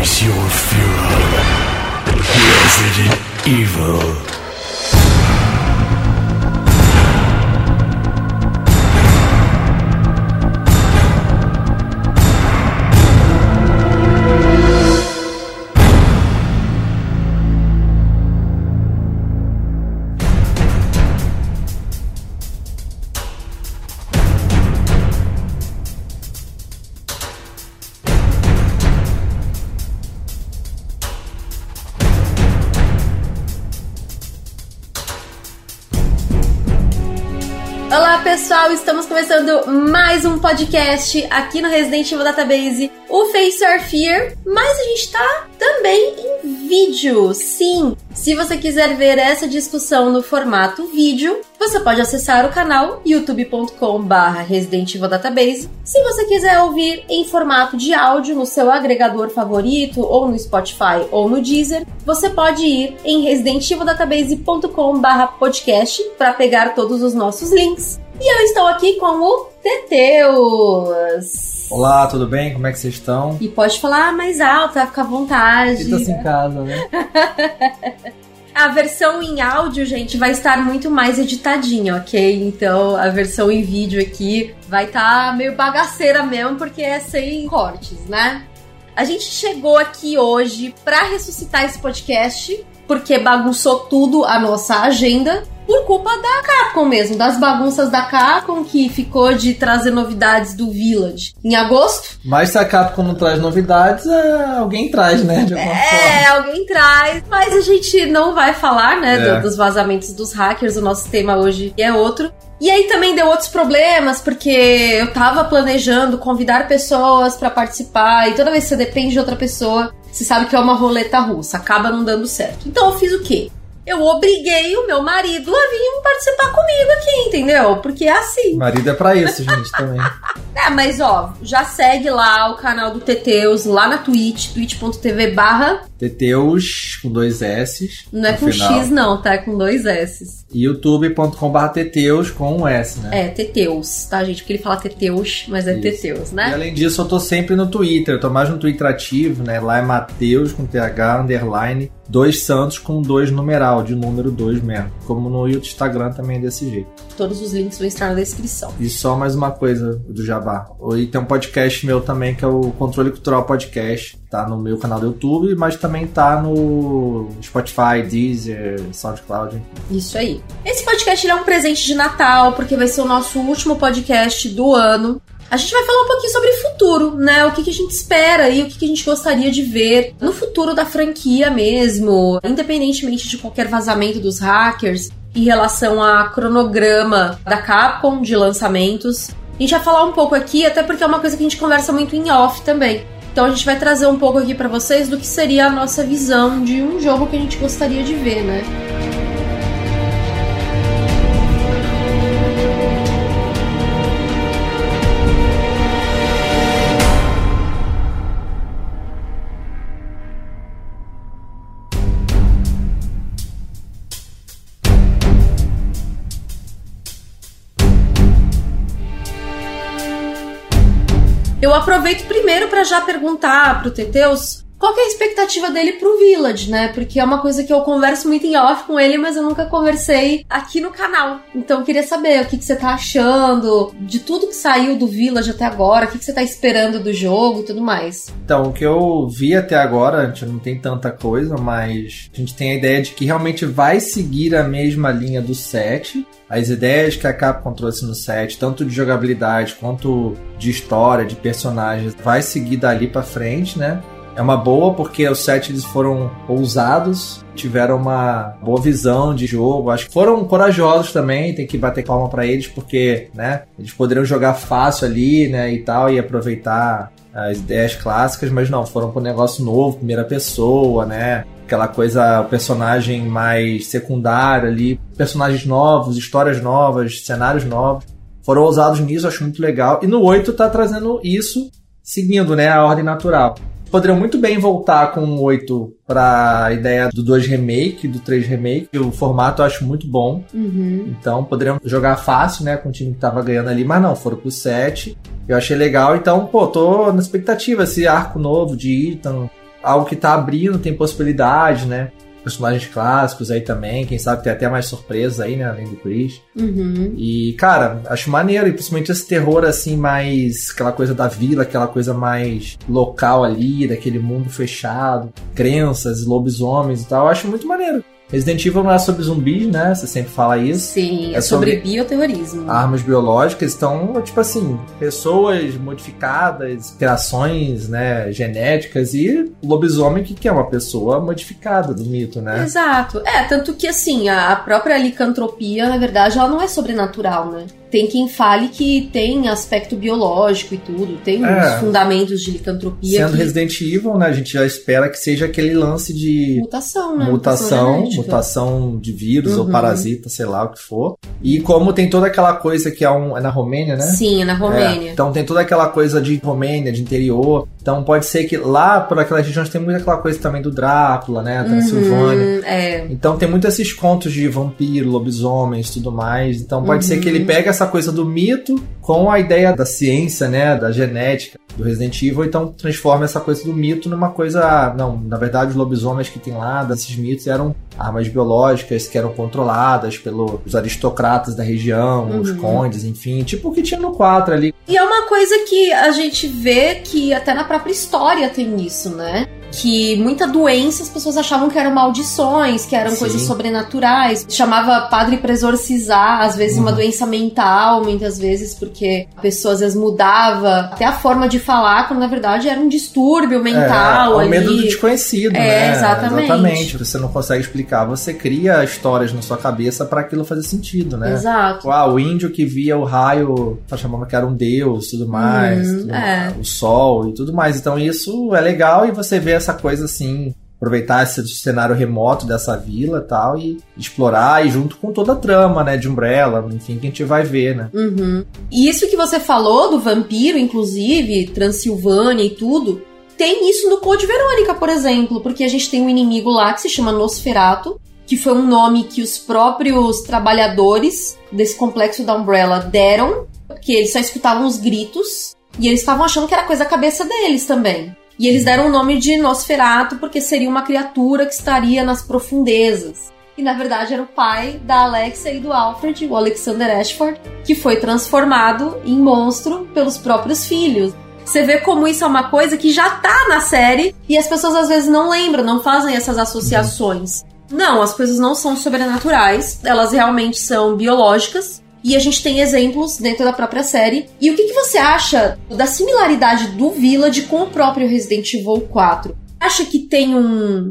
Face your Fuhrer. Resident Evil. Olá pessoal, estamos começando mais um podcast aqui no Resident Evil Database, o Face Your Fear, mas a gente tá também em vídeo, sim. Se você quiser ver essa discussão no formato vídeo, você pode acessar o canal youtube.com/Resident Evil Database. Se você quiser ouvir em formato de áudio no seu agregador favorito, ou no Spotify ou no Deezer, você pode ir em residentivildatabase.com/podcast para pegar todos os nossos links. E eu estou aqui com o Teteus. Olá, tudo bem? Como é que vocês estão? E pode falar mais alto, vai ficar à vontade. Sinta-se em casa, né? A versão em áudio, gente, vai estar muito mais editadinha, ok? Então, a versão em vídeo aqui vai estar meio bagaceira mesmo, porque é sem cortes, né? A gente chegou aqui hoje pra ressuscitar esse podcast, porque bagunçou tudo a nossa agenda, por culpa da Capcom mesmo, das bagunças da Capcom, que ficou de trazer novidades do Village em agosto. Mas se a Capcom não traz novidades, alguém traz, né? De alguma forma. Alguém traz. Mas a gente não vai falar, né, dos vazamentos dos hackers. O nosso tema hoje é outro. E aí também deu outros problemas, porque eu tava planejando convidar pessoas pra participar, e toda vez que você depende de outra pessoa, você sabe que é uma roleta russa, acaba não dando certo. Então eu fiz o quê? Eu obriguei o meu marido a vir participar comigo aqui, entendeu? Porque é assim. Marido é pra isso, gente, também. Mas ó, já segue lá o canal do Teteus, lá na Twitch, twitch.tv/ Teteus, com 2 S's. Não é com final. X não, tá? É com 2 S's. E youtube.com/Teteus, com um S, né? É, Teteus, tá, gente? Porque ele fala Teteus, mas é isso. Teteus, né? E além disso, eu tô sempre no Twitter. Eu tô mais no Twitter ativo, né? Lá é Mateus, com TH, underline, 2 Santos, com 2 numeral, de número 2 mesmo. Como no Instagram também é desse jeito. Todos os links vão estar na descrição. E só mais uma coisa do Jabá. E tem um podcast meu também, que é o Controle Cultural Podcast. Tá no meu canal do YouTube, mas também tá no Spotify, Deezer, SoundCloud. Isso aí. Esse podcast ele é um presente de Natal, porque vai ser o nosso último podcast do ano. A gente vai falar um pouquinho sobre o futuro, né? O que a gente espera e o que a gente gostaria de ver no futuro da franquia mesmo, independentemente de qualquer vazamento dos hackers em relação a cronograma da Capcom de lançamentos. A gente vai falar um pouco aqui, até porque é uma coisa que a gente conversa muito em off também. Então a gente vai trazer um pouco aqui pra vocês do que seria a nossa visão de um jogo que a gente gostaria de ver, né? Eu aproveito primeiro para já perguntar pro Teteus qual que é a expectativa dele pro Village, né? Porque é uma coisa que eu converso muito em off com ele, mas eu nunca conversei aqui no canal. Então eu queria saber o que você tá achando de tudo que saiu do Village até agora, o que você tá esperando do jogo e tudo mais. Então, o que eu vi até agora, a gente não tem tanta coisa, mas a gente tem a ideia de que realmente vai seguir a mesma linha do 7. As ideias que a Capcom trouxe no 7, tanto de jogabilidade quanto de história, de personagens, vai seguir dali pra frente, né? É uma boa porque os 7 eles foram ousados, tiveram uma boa visão de jogo, acho que foram corajosos também, tem que bater palma pra eles porque, né, eles poderiam jogar fácil ali, né, e tal, e aproveitar as ideias clássicas, mas não, foram pro negócio novo, primeira pessoa, né, aquela coisa, o personagem mais secundário ali, personagens novos, histórias novas, cenários novos, foram ousados nisso, acho muito legal, e no 8 tá trazendo isso, seguindo, né, a ordem natural. Poderiam muito bem voltar com o 8 pra ideia do 2 remake, do 3 remake. O formato eu acho muito bom. Então poderiam jogar fácil, né, com o time que tava ganhando ali. Mas não, foram pro 7. Eu achei legal. Então, pô, tô na expectativa. Esse arco novo de Ethan, algo que tá abrindo, tem possibilidade, né? Personagens clássicos aí também, quem sabe tem até mais surpresas aí, né, além do Chris. E, cara, acho maneiro, e principalmente esse terror, assim, mais aquela coisa da vila, aquela coisa mais local ali, daquele mundo fechado, crenças, lobisomens e tal, eu acho muito maneiro. Resident Evil não é sobre zumbis, né? Você sempre fala isso. Sim, é sobre bioterrorismo. Armas biológicas, então, tipo assim, pessoas modificadas, criações, né, genéticas, e lobisomem que é uma pessoa modificada do mito, né? Exato. Tanto que, assim, a própria licantropia, na verdade, ela não é sobrenatural, né? Tem quem fale que tem aspecto biológico e tudo, tem uns fundamentos de licantropia. Sendo Resident Evil, né, a gente já espera que seja aquele lance de mutação, né? Mutação de vírus ou parasita, sei lá o que for. E como tem toda aquela coisa que é na Romênia, né? Sim, é na Romênia. Então tem toda aquela coisa de Romênia, de interior. Então pode ser que lá, por aquelas regiões, tem muito aquela coisa também do Drácula, né? Transilvânia. Então tem muito esses contos de vampiro, lobisomens e tudo mais. Então pode ser que ele pegue essa coisa do mito com a ideia da ciência, né? Da genética do Resident Evil, então transforma essa coisa do mito numa coisa... Não, na verdade os lobisomens que tem lá, desses mitos, eram armas biológicas que eram controladas pelos aristocratas da região, os condes, enfim, tipo o que tinha no 4 ali. E é uma coisa que a gente vê que até na própria história tem isso, né? Que muita doença as pessoas achavam que eram maldições, que eram coisas sobrenaturais. Chamava padre pra exorcizar, às vezes uma doença mental, muitas vezes, porque a pessoa às vezes mudava até a forma de falar, quando na verdade era um distúrbio mental ali. O medo do desconhecido, né? Exatamente. Você não consegue explicar, você cria histórias na sua cabeça pra aquilo fazer sentido, né? Exato. O índio que via o raio, chamava que era um deus, tudo mais, o sol e tudo mais. Então isso é legal, e você vê essa coisa assim, aproveitar esse cenário remoto dessa vila e tal, e explorar, e junto com toda a trama, né, de Umbrella, enfim, que a gente vai ver, né. E isso que você falou do vampiro, inclusive, Transilvânia e tudo, tem isso no Code Verônica, por exemplo, porque a gente tem um inimigo lá que se chama Nosferatu, que foi um nome que os próprios trabalhadores desse complexo da Umbrella deram, porque eles só escutavam os gritos, e eles estavam achando que era coisa da cabeça deles também. E eles deram o nome de Nosferatu porque seria uma criatura que estaria nas profundezas. E na verdade era o pai da Alexia e do Alfred, o Alexander Ashford, que foi transformado em monstro pelos próprios filhos. Você vê como isso é uma coisa que já tá na série e as pessoas às vezes não lembram, não fazem essas associações. Não, as coisas não são sobrenaturais, elas realmente são biológicas. E a gente tem exemplos dentro da própria série. E o que você acha da similaridade do Village com o próprio Resident Evil 4? Acha que tem um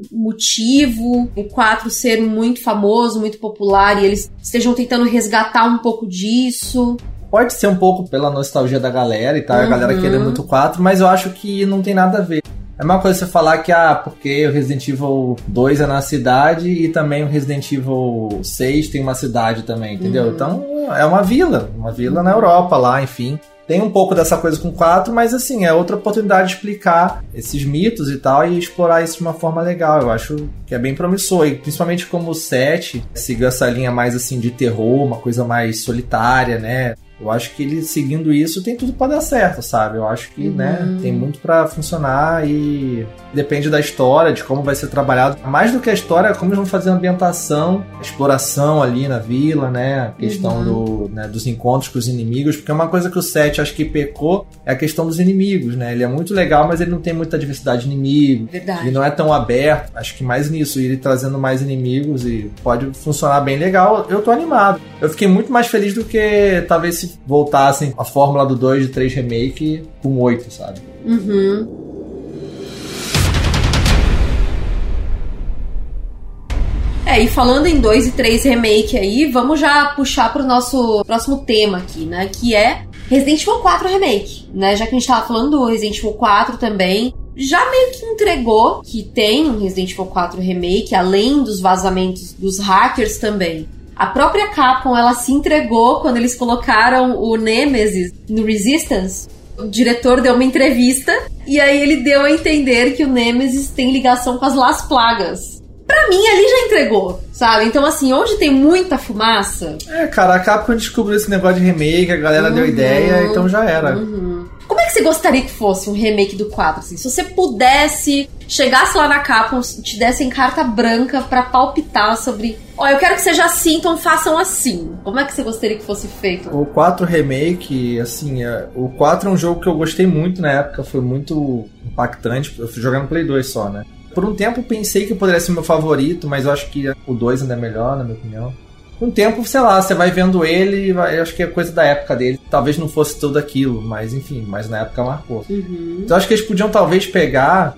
motivo o 4 ser muito famoso, muito popular, e eles estejam tentando resgatar um pouco disso? Pode ser um pouco pela nostalgia da galera e tal, a galera querer muito 4, mas eu acho que não tem nada a ver. É uma coisa você falar que, porque o Resident Evil 2 é na cidade e também o Resident Evil 6 tem uma cidade também, entendeu? Então, é uma vila na Europa lá, enfim. Tem um pouco dessa coisa com 4, mas assim, é outra oportunidade de explicar esses mitos e tal e explorar isso de uma forma legal. Eu acho que é bem promissor, e principalmente como o 7 seguiu essa linha mais assim de terror, uma coisa mais solitária, né? Eu acho que ele seguindo isso tem tudo pra dar certo, sabe? Eu acho que, né, tem muito pra funcionar e depende da história, de como vai ser trabalhado. Mais do que a história, como eles vão fazer a ambientação, a exploração ali na vila, né? A questão dos encontros com os inimigos, porque é uma coisa que o 7 acho que pecou, é a questão dos inimigos, né? Ele é muito legal, mas ele não tem muita diversidade de inimigos. Verdade. Ele não é tão aberto. Acho que mais nisso, ele trazendo mais inimigos e pode funcionar bem legal. Eu tô animado. Eu fiquei muito mais feliz do que talvez se voltassem a fórmula do 2 de 3 remake com 8, sabe? E falando em 2 e 3 remake aí, vamos já puxar pro nosso próximo tema aqui, né? Que é Resident Evil 4 Remake, né? Já que a gente tava falando do Resident Evil 4 também, já meio que entregou que tem um Resident Evil 4 Remake, além dos vazamentos dos hackers também. A própria Capcom, ela se entregou quando eles colocaram o Nemesis no Resistance. O diretor deu uma entrevista e aí ele deu a entender que o Nemesis tem ligação com as Las Plagas. Pra mim, ali já entregou, sabe? Então, assim, onde tem muita fumaça... Cara, a Capcom descobriu esse negócio de remake, a galera deu ideia, então já era. Como é que você gostaria que fosse um remake do 4? Assim? Se você pudesse, chegasse lá na Capcom, te dessem carta branca pra palpitar sobre... eu quero que seja assim, então façam assim. Como é que você gostaria que fosse feito? O 4 Remake, assim, o 4 é um jogo que eu gostei muito na época, foi muito impactante. Eu fui jogar no Play 2 só, né? Por um tempo pensei que poderia ser meu favorito, mas eu acho que o 2 ainda é melhor, na minha opinião. Com o tempo, sei lá, você vai vendo ele, eu acho que é coisa da época dele. Talvez não fosse tudo aquilo, mas enfim, mas na época marcou. Então acho que eles podiam talvez pegar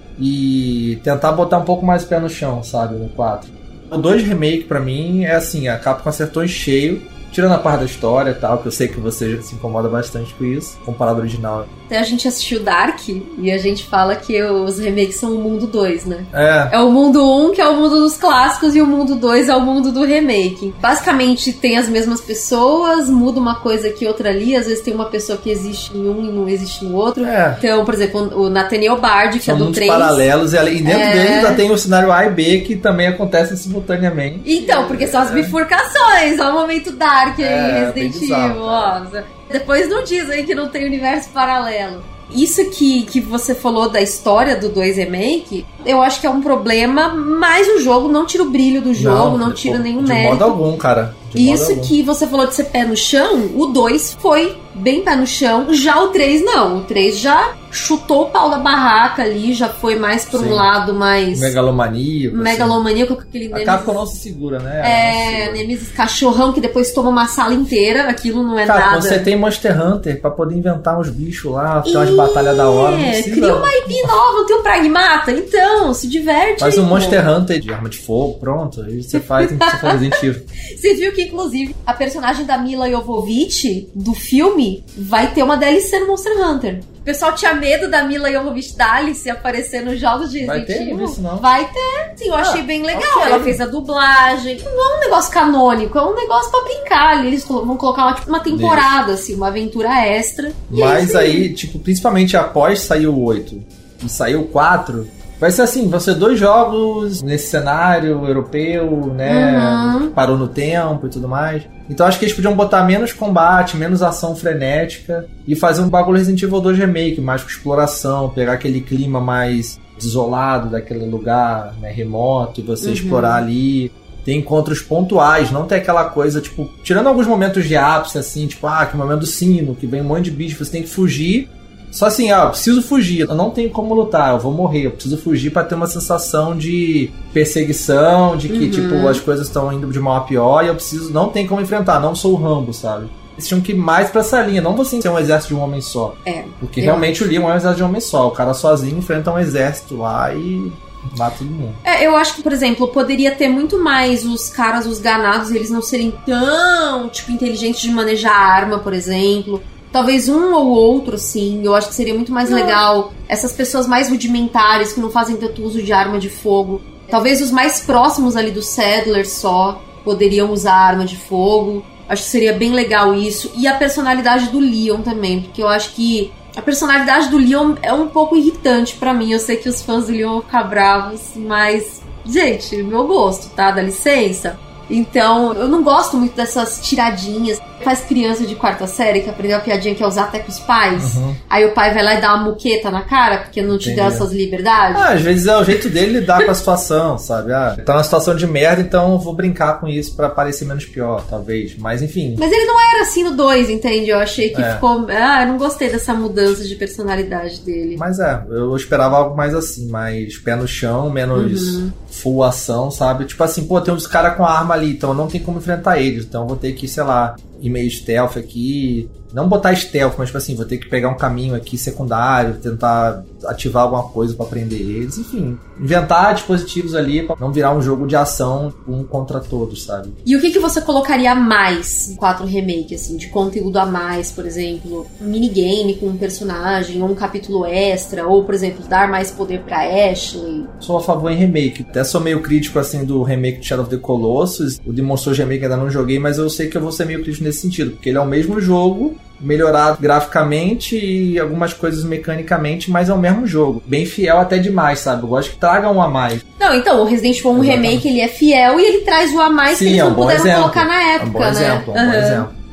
e tentar botar um pouco mais o pé no chão, sabe, no 4. O 2 Remake, pra mim, é assim, a Capcom acertou em cheio, tirando a parte da história e tal, que eu sei que você se incomoda bastante com isso, comparado ao original. Até a gente assistiu Dark e a gente fala que os remakes são o mundo 2, né? É o mundo 1, que é o mundo dos clássicos, e o mundo 2 é o mundo do remake. Basicamente, tem as mesmas pessoas, muda uma coisa aqui, outra ali, às vezes tem uma pessoa que existe em um e não existe no outro. Então, por exemplo, o Nathaniel Bard, que são é do 3... São paralelos, e dentro dele ainda tem o cenário A e B, que também acontecem simultaneamente. Então, porque são as bifurcações, ó, o momento Dark aí, Resident Evil, ó. Depois não diz aí que não tem universo paralelo. Isso que você falou da história do 2 Remake, eu acho que é um problema, mas o jogo não tira o brilho do jogo, não tira nenhum mérito. De modo algum, cara. Isso que você falou de ser pé no chão, o 2 foi bem pé no chão, já o 3 não. O 3 já chutou o pau da barraca ali, já foi mais por um lado mais... Megalomaníaco, com aquele Nemesis... A Capcom não se segura, né? Nemesis cachorrão que depois toma uma sala inteira, aquilo não é cara, nada. Quando você tem Monster Hunter pra poder inventar uns bichos lá, ter umas batalhas da hora, não precisa... Cria uma IP nova, tem um Pragmata, então, se diverte. Faz um Monster Hunter de arma de fogo, pronto, aí você faz, não precisa fazer Resident Evil. Você viu que, inclusive, a personagem da Mila Jovovich, do filme, vai ter uma DLC no Monster Hunter. O pessoal tinha medo da Mila Jovovich da Alice aparecer nos jogos de Resident Evil. Isso, não? Vai ter. Sim, eu achei bem legal. Okay. Ela fez a dublagem. Não é um negócio canônico, é um negócio pra brincar. Eles vão colocar uma temporada, assim, uma aventura extra. Mas aí, tipo, principalmente após sair o 8 e sair o 4... Vai ser assim, vão ser 2 jogos nesse cenário europeu, né? Que parou no tempo e tudo mais. Então acho que eles podiam botar menos combate, menos ação frenética e fazer um bagulho Resident Evil 2 Remake, mais com exploração, pegar aquele clima mais desolado daquele lugar, né, remoto, e você explorar ali. Tem encontros pontuais, não tem aquela coisa, tipo, tirando alguns momentos de ápice, assim, tipo, que momento do sino, que vem um monte de bicho, você tem que fugir. Só assim, eu preciso fugir, eu não tenho como lutar, eu vou morrer, eu preciso fugir pra ter uma sensação de perseguição, de que, tipo, as coisas estão indo de mal a pior e eu preciso, não tem como enfrentar, não sou o Rambo, sabe? Eles tinham que ir mais pra essa linha, não você ser um exército de um homem só. Porque realmente o Leon é um exército de um homem só, o cara sozinho enfrenta um exército lá e... mata todo mundo. Eu acho que, por exemplo, poderia ter muito mais os caras, os ganados, eles não serem tão, tipo, inteligentes de manejar a arma, por exemplo... Talvez um ou outro, sim. Eu acho que seria muito mais legal. Essas pessoas mais rudimentares, que não fazem tanto uso de arma de fogo. Talvez os mais próximos ali do Sadler só poderiam usar arma de fogo. Acho que seria bem legal isso. E a personalidade do Leon também. Porque eu acho que a personalidade do Leon é um pouco irritante pra mim. Eu sei que os fãs do Leon vão ficar bravos, mas... gente, meu gosto, tá? Dá licença. Então, eu não gosto muito dessas tiradinhas. Faz criança de 4ª série que aprendeu a piadinha que é usar até com os pais. Aí o pai vai lá e dá uma muqueta na cara porque não te deu essas liberdades. Às vezes é o jeito dele lidar com a situação, sabe? Tá numa situação de merda, então eu vou brincar com isso pra parecer menos pior, talvez. Mas enfim. Mas ele não era assim no 2, entende? Eu achei que ficou... eu não gostei dessa mudança de personalidade dele. Mas eu esperava algo mais assim, mais pé no chão, menos full ação, sabe? Tipo assim, pô, tem uns caras com a arma ali, então eu não tenho como enfrentar eles. Então eu vou ter que, sei lá, ir meio stealth aqui. Não botar stealth, mas tipo assim, vou ter que pegar um caminho aqui secundário, tentar ativar alguma coisa pra prender eles. Enfim, inventar dispositivos ali pra não virar um jogo de ação um contra todos, sabe? E o que você colocaria a mais em 4 Remake, assim, de conteúdo a mais, por exemplo? Um minigame com um personagem, ou um capítulo extra, ou, por exemplo, dar mais poder pra Ashley? Sou a favor em remake. Até sou meio crítico, assim, do remake de Shadow of the Colossus. O Demon Souls Remake ainda não joguei, mas eu sei que eu vou ser meio crítico nesse sentido, porque ele é o mesmo jogo, melhorado graficamente e algumas coisas mecanicamente, mas é o mesmo jogo. Bem fiel até demais, sabe? Eu gosto que traga um a mais. Não, então, o Resident Evil 1 Remake, ele é fiel e ele traz o a mais. Sim, que eles não puderam colocar na época, é um bom exemplo.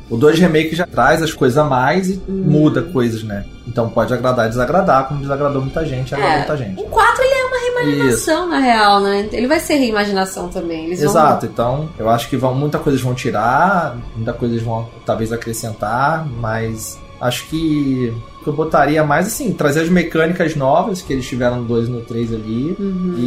O 2 Remake já traz as coisas a mais e muda coisas, né? Então pode agradar e desagradar, como desagradou muita gente, agradou muita gente. O 4 ele é uma reimaginação, na real, né? Ele vai ser reimaginação também. Exato, então eu acho que muita coisa vão tirar, muita coisa vão talvez acrescentar, mas acho que eu botaria mais assim, trazer as mecânicas novas que eles tiveram no 2 e no 3 ali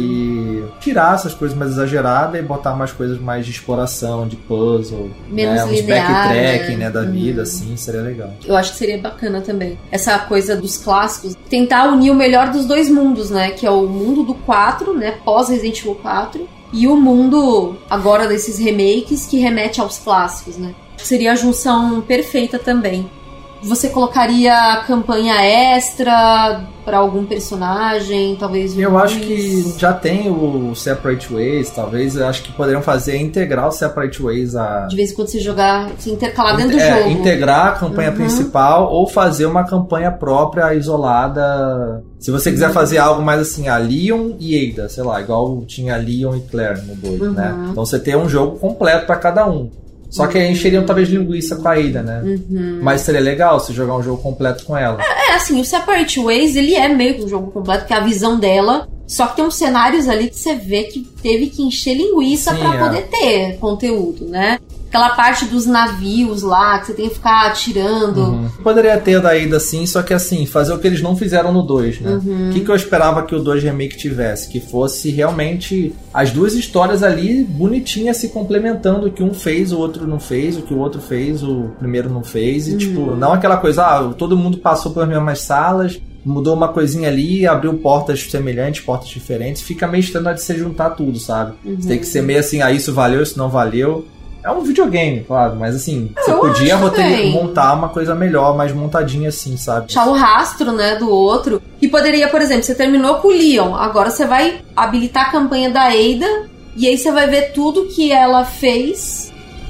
e tirar essas coisas mais exageradas e botar mais coisas mais de exploração, de puzzle, menos uns linear, backtracking, né, da vida, assim, seria legal. Eu acho que seria bacana também. Essa coisa dos clássicos, tentar unir o melhor dos dois mundos, né, que é o mundo do 4, né, pós Resident Evil 4, e o mundo agora desses remakes que remete aos clássicos, né. Seria a junção perfeita também. Você colocaria campanha extra pra algum personagem, talvez Eu acho que já tem o Separate Ways, talvez, eu acho que poderiam fazer integrar o Separate Ways de vez em quando você jogar, se intercalar dentro do jogo. Integrar a campanha principal ou fazer uma campanha própria, isolada. Se você quiser fazer algo mais assim, a Leon e Ada, sei lá, igual tinha Leon e Claire no 2, né? Então você tem um jogo completo pra cada um. Só que aí encheriam talvez linguiça com a Ada, né? Mas seria legal se jogar um jogo completo com ela. Assim, o Separate Ways, ele é meio que um jogo completo, que é a visão dela. Só que tem uns cenários ali que você vê que teve que encher linguiça pra poder ter conteúdo, né? Aquela parte dos navios lá, que você tem que ficar atirando. Poderia ter da Ada sim, só que assim, fazer o que eles não fizeram no 2, né? O que eu esperava que o 2 Remake tivesse? Que fosse realmente as duas histórias ali bonitinhas se complementando. O que um fez, o outro não fez. O que o outro fez, o primeiro não fez. E tipo, não aquela coisa, todo mundo passou pelas mesmas salas, mudou uma coisinha ali, abriu portas semelhantes, portas diferentes. Fica meio estranho de se juntar tudo, sabe? Você tem que ser meio assim, isso valeu, isso não valeu. É um videogame, claro, mas assim, você podia montar uma coisa melhor, mais montadinha assim, sabe? Deixar o rastro, né, do outro. E poderia, por exemplo, você terminou com o Leon, agora você vai habilitar a campanha da Ada, e aí você vai ver tudo que ela fez,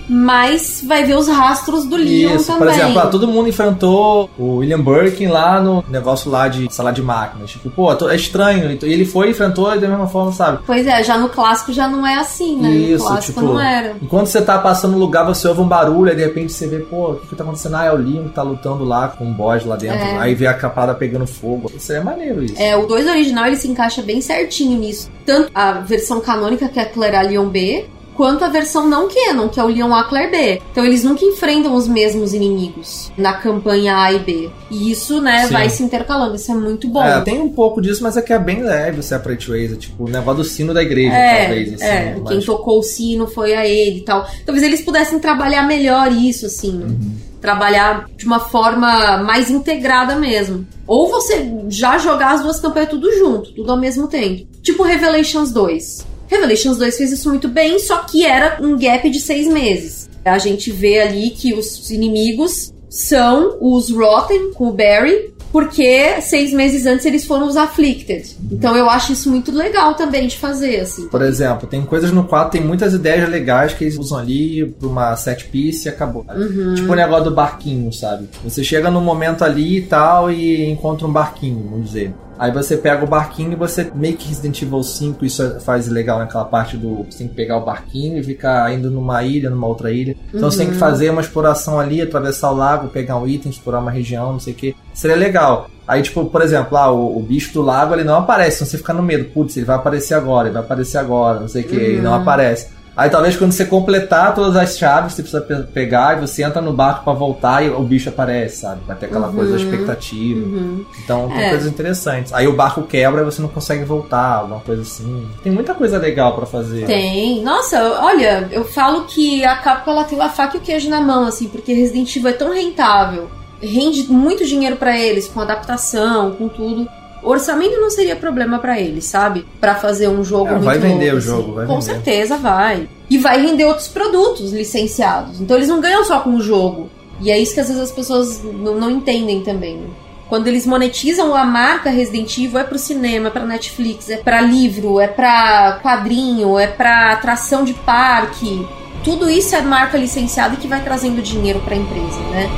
mas vai ver os rastros do Leon também. Por exemplo, todo mundo enfrentou o William Birkin lá no negócio lá de sala de máquinas. Tipo, é estranho. E ele foi e enfrentou da mesma forma, sabe? Pois é, já no clássico já não é assim, né? No clássico não era. Enquanto você tá passando no lugar, você ouve um barulho, aí de repente você vê, o que tá acontecendo? É o Leon que tá lutando lá com um boss lá dentro. Aí vê a capada pegando fogo. Isso é maneiro, isso. O 2 original, ele se encaixa bem certinho nisso. Tanto a versão canônica, que é a Claire A, Leon B, quanto a versão não canon, que é o Leon A, Claire B. Então eles nunca enfrentam os mesmos inimigos na campanha A e B. E isso, né, vai se intercalando. Isso é muito bom. Tem um pouco disso, mas é que é bem leve o Separate Ways. Tipo, o negócio do sino da igreja, talvez. Assim, quem tocou o sino foi a ele e tal. Talvez eles pudessem trabalhar melhor isso, assim. Trabalhar de uma forma mais integrada mesmo. Ou você já jogar as duas campanhas tudo junto, tudo ao mesmo tempo. Tipo Revelations 2. Revelations 2 fez isso muito bem, só que era um gap de 6 meses. A gente vê ali que os inimigos são os Rotten com o Barry, porque 6 meses antes eles foram os Afflicted. Então eu acho isso muito legal também de fazer, assim. Por exemplo, tem coisas no 4, tem muitas ideias legais que eles usam ali pra uma set piece e acabou. Tipo o negócio do barquinho, sabe? Você chega num momento ali e tal e encontra um barquinho, vamos dizer. Aí você pega o barquinho e você meio que Resident Evil 5, isso faz legal naquela parte do... Você tem que pegar o barquinho e ficar indo numa ilha, numa outra ilha. Então você tem que fazer uma exploração ali, atravessar o lago, pegar um item, explorar uma região, não sei o que. Seria legal. Aí, tipo, por exemplo, o bicho do lago, ele não aparece, então você fica no medo. Putz, ele vai aparecer agora, não sei o que, ele não aparece. Aí talvez quando você completar todas as chaves, você precisa pegar e você entra no barco pra voltar e o bicho aparece, sabe? Vai ter aquela coisa da expectativa. Então tem coisas interessantes. Aí o barco quebra e você não consegue voltar, alguma coisa assim. Tem muita coisa legal pra fazer. Tem. Nossa, olha, eu falo que a Capcom, ela tem a faca e o queijo na mão, assim, porque Resident Evil é tão rentável. Rende muito dinheiro pra eles, com adaptação, com tudo. O orçamento não seria problema pra eles, sabe? Pra fazer um jogo muito vai vender louco, o jogo, assim. vai Com vender. certeza vai. E vai render outros produtos licenciados. Então eles não ganham só com o jogo. E é isso que às vezes as pessoas não entendem também. Quando eles monetizam a marca Resident Evil, é pro cinema, é pra Netflix, é pra livro, é pra quadrinho, é pra atração de parque. Tudo isso é marca licenciada e que vai trazendo dinheiro pra empresa, né?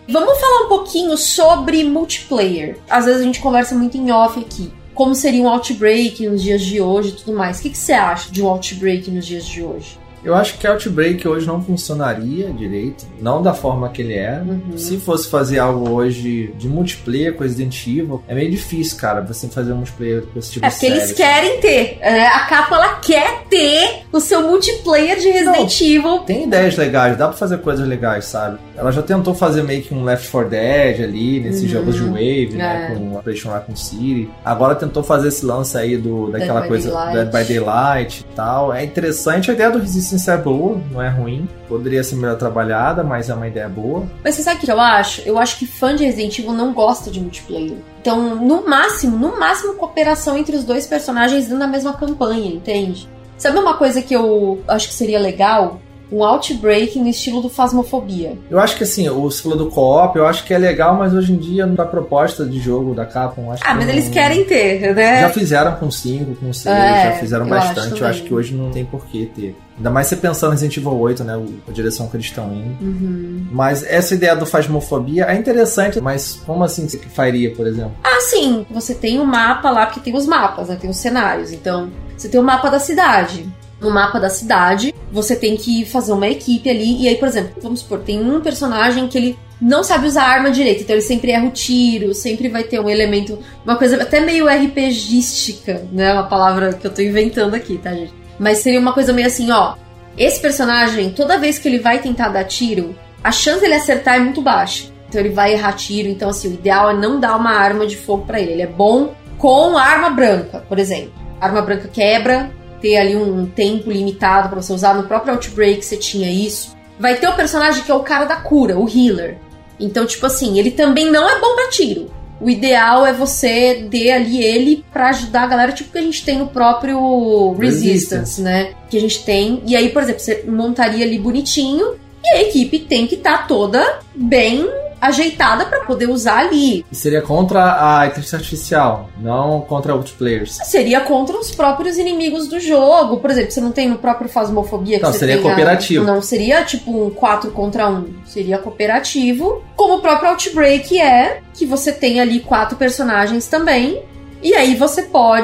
Vamos falar um pouquinho sobre multiplayer. Às vezes a gente conversa muito em off aqui. Como seria um Outbreak nos dias de hoje e tudo mais. O que você acha de um Outbreak nos dias de hoje? Eu acho que Outbreak hoje não funcionaria direito, não da forma que ele é. Se fosse fazer algo hoje de multiplayer com Resident Evil, é meio difícil, cara, você fazer um multiplayer com esse tipo de série. É porque eles querem ter. A Capcom, ela quer ter o seu multiplayer de Resident Evil. Tem ideias legais, dá pra fazer coisas legais, sabe? Ela já tentou fazer meio que um Left 4 Dead ali, nesses jogos de Wave, né, com Operation Raccoon City. Agora tentou fazer esse lance aí daquela coisa Dead by Daylight e tal. É interessante, a ideia do Resistance é boa, não é ruim. Poderia ser melhor trabalhada, mas é uma ideia boa. Mas você sabe o que eu acho? Eu acho que fã de Resident Evil não gosta de multiplayer. Então, no máximo, cooperação entre os dois personagens dentro da mesma campanha, entende? Sabe uma coisa que eu acho que seria legal? Um Outbreak no estilo do Phasmophobia. Eu acho que assim, o estilo do co-op, eu acho que é legal, mas hoje em dia, na proposta de jogo da Capcom, acho que mas eles querem ter, né? Já fizeram com 5, com 6, já fizeram bastante. Eu acho que hoje não tem por que ter. Ainda mais você pensando em Resident Evil 8, né? A direção que eles estão indo. Mas essa ideia do Phasmophobia é interessante, mas como assim você faria, por exemplo? Sim. Você tem um mapa lá, porque tem os mapas, né? Tem os cenários. Então, você tem o mapa da cidade. No mapa da cidade, você tem que fazer uma equipe ali. E aí, por exemplo, vamos supor, tem um personagem que ele não sabe usar a arma direito. Então ele sempre erra o tiro, sempre vai ter um elemento, uma coisa até meio RPGística, né? Uma palavra que eu tô inventando aqui, tá, gente? Mas seria uma coisa meio assim, ó. Esse personagem, toda vez que ele vai tentar dar tiro, a chance dele acertar é muito baixa. Então ele vai errar tiro. Então, assim, o ideal é não dar uma arma de fogo pra ele. Ele é bom com arma branca, por exemplo. A arma branca quebra, ter ali um tempo limitado pra você usar. No próprio Outbreak você tinha isso. Vai ter o personagem que é o cara da cura, o healer. Então, tipo assim, ele também não é bom pra tiro. O ideal é você ter ali ele pra ajudar a galera, tipo que a gente tem no próprio Resistance, né? Que a gente tem. E aí, por exemplo, você montaria ali bonitinho e a equipe tem que estar toda bem ajeitada pra poder usar ali. E seria contra a inteligência artificial, não contra outros players. Seria contra os próprios inimigos do jogo. Por exemplo, você não tem no próprio Phasmophobia que não, você seria tem cooperativo. Não seria tipo um 4 contra 1. Seria cooperativo. Como o próprio Outbreak é, que você tem ali 4 personagens também. E aí você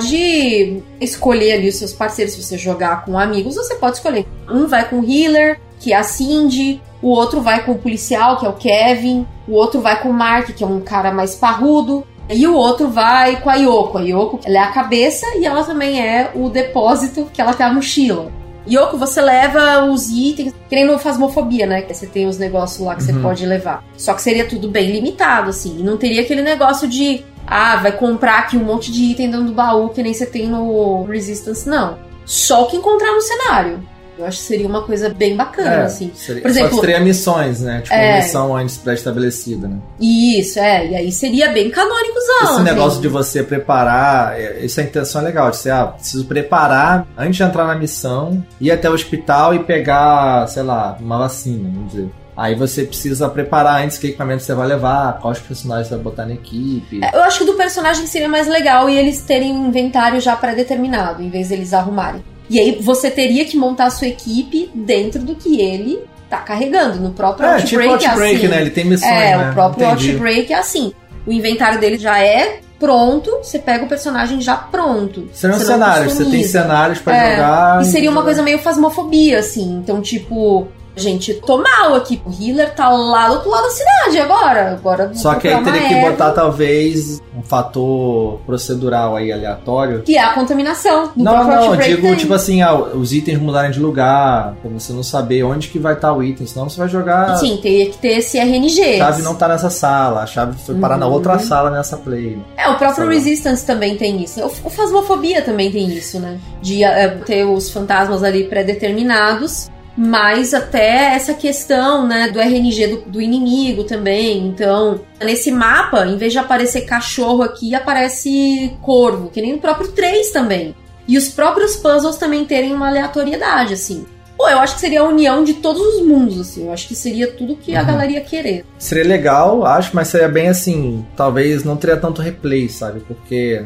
pode escolher ali os seus parceiros. Se você jogar com amigos, você pode escolher. Um vai com o healer, que é a Cindy. O outro vai com o policial, que é o Kevin. O outro vai com o Mark, que é um cara mais parrudo. E o outro vai com a Yoko. A Yoko, ela é a cabeça e ela também é o depósito, que ela tem a mochila. Yoko, você leva os itens, que nem no Phasmophobia, né? Que você tem os negócios lá que você pode levar. Só que seria tudo bem limitado, assim. E não teria aquele negócio de, vai comprar aqui um monte de item dentro do baú, que nem você tem no Resistance, não. Só o que encontrar no cenário. Eu acho que seria uma coisa bem bacana, assim. Seria, por exemplo, só que teria missões, né? Tipo, uma missão antes pré-estabelecida, né? Isso, E aí seria bem canônicozão. Esse negócio de você preparar, essa intenção é legal. De você, preciso preparar antes de entrar na missão, ir até o hospital e pegar, sei lá, uma vacina, vamos dizer. Aí você precisa preparar antes que equipamento você vai levar, quais personagens você vai botar na equipe. Eu acho que do personagem seria mais legal e eles terem um inventário já pré-determinado, em vez deles arrumarem. E aí você teria que montar a sua equipe dentro do que ele tá carregando. No próprio Outbreak tipo Outbreak, assim. Né? Ele tem missões, né? O próprio Entendi. Outbreak é assim. O inventário dele já é pronto, você pega o personagem já pronto. Seriam cenários, você tem cenários pra jogar. E seria uma coisa meio Phasmophobia, assim. Então, tipo, gente, tô mal aqui. O healer tá lá do outro lado da cidade agora. Só que aí teria que botar, talvez, um fator procedural aí, aleatório. Que é a contaminação. Não, eu digo, tipo assim, os itens mudarem de lugar, pra você não saber onde que vai estar o item, senão você vai jogar... Sim, teria que ter esse RNG. A chave não tá nessa sala, a chave foi parar na outra sala nessa play. O próprio Resistance também tem isso. O Phasmophobia também tem isso, né? De ter os fantasmas ali pré-determinados. Mas até essa questão, né, do RNG do inimigo também. Então, nesse mapa, em vez de aparecer cachorro aqui, aparece corvo, que nem no próprio 3 também. E os próprios puzzles também terem uma aleatoriedade, assim. Eu acho que seria a união de todos os mundos, assim. Eu acho que seria tudo que a galera ia querer. Seria legal, acho, mas seria bem assim, talvez não teria tanto replay, sabe? Porque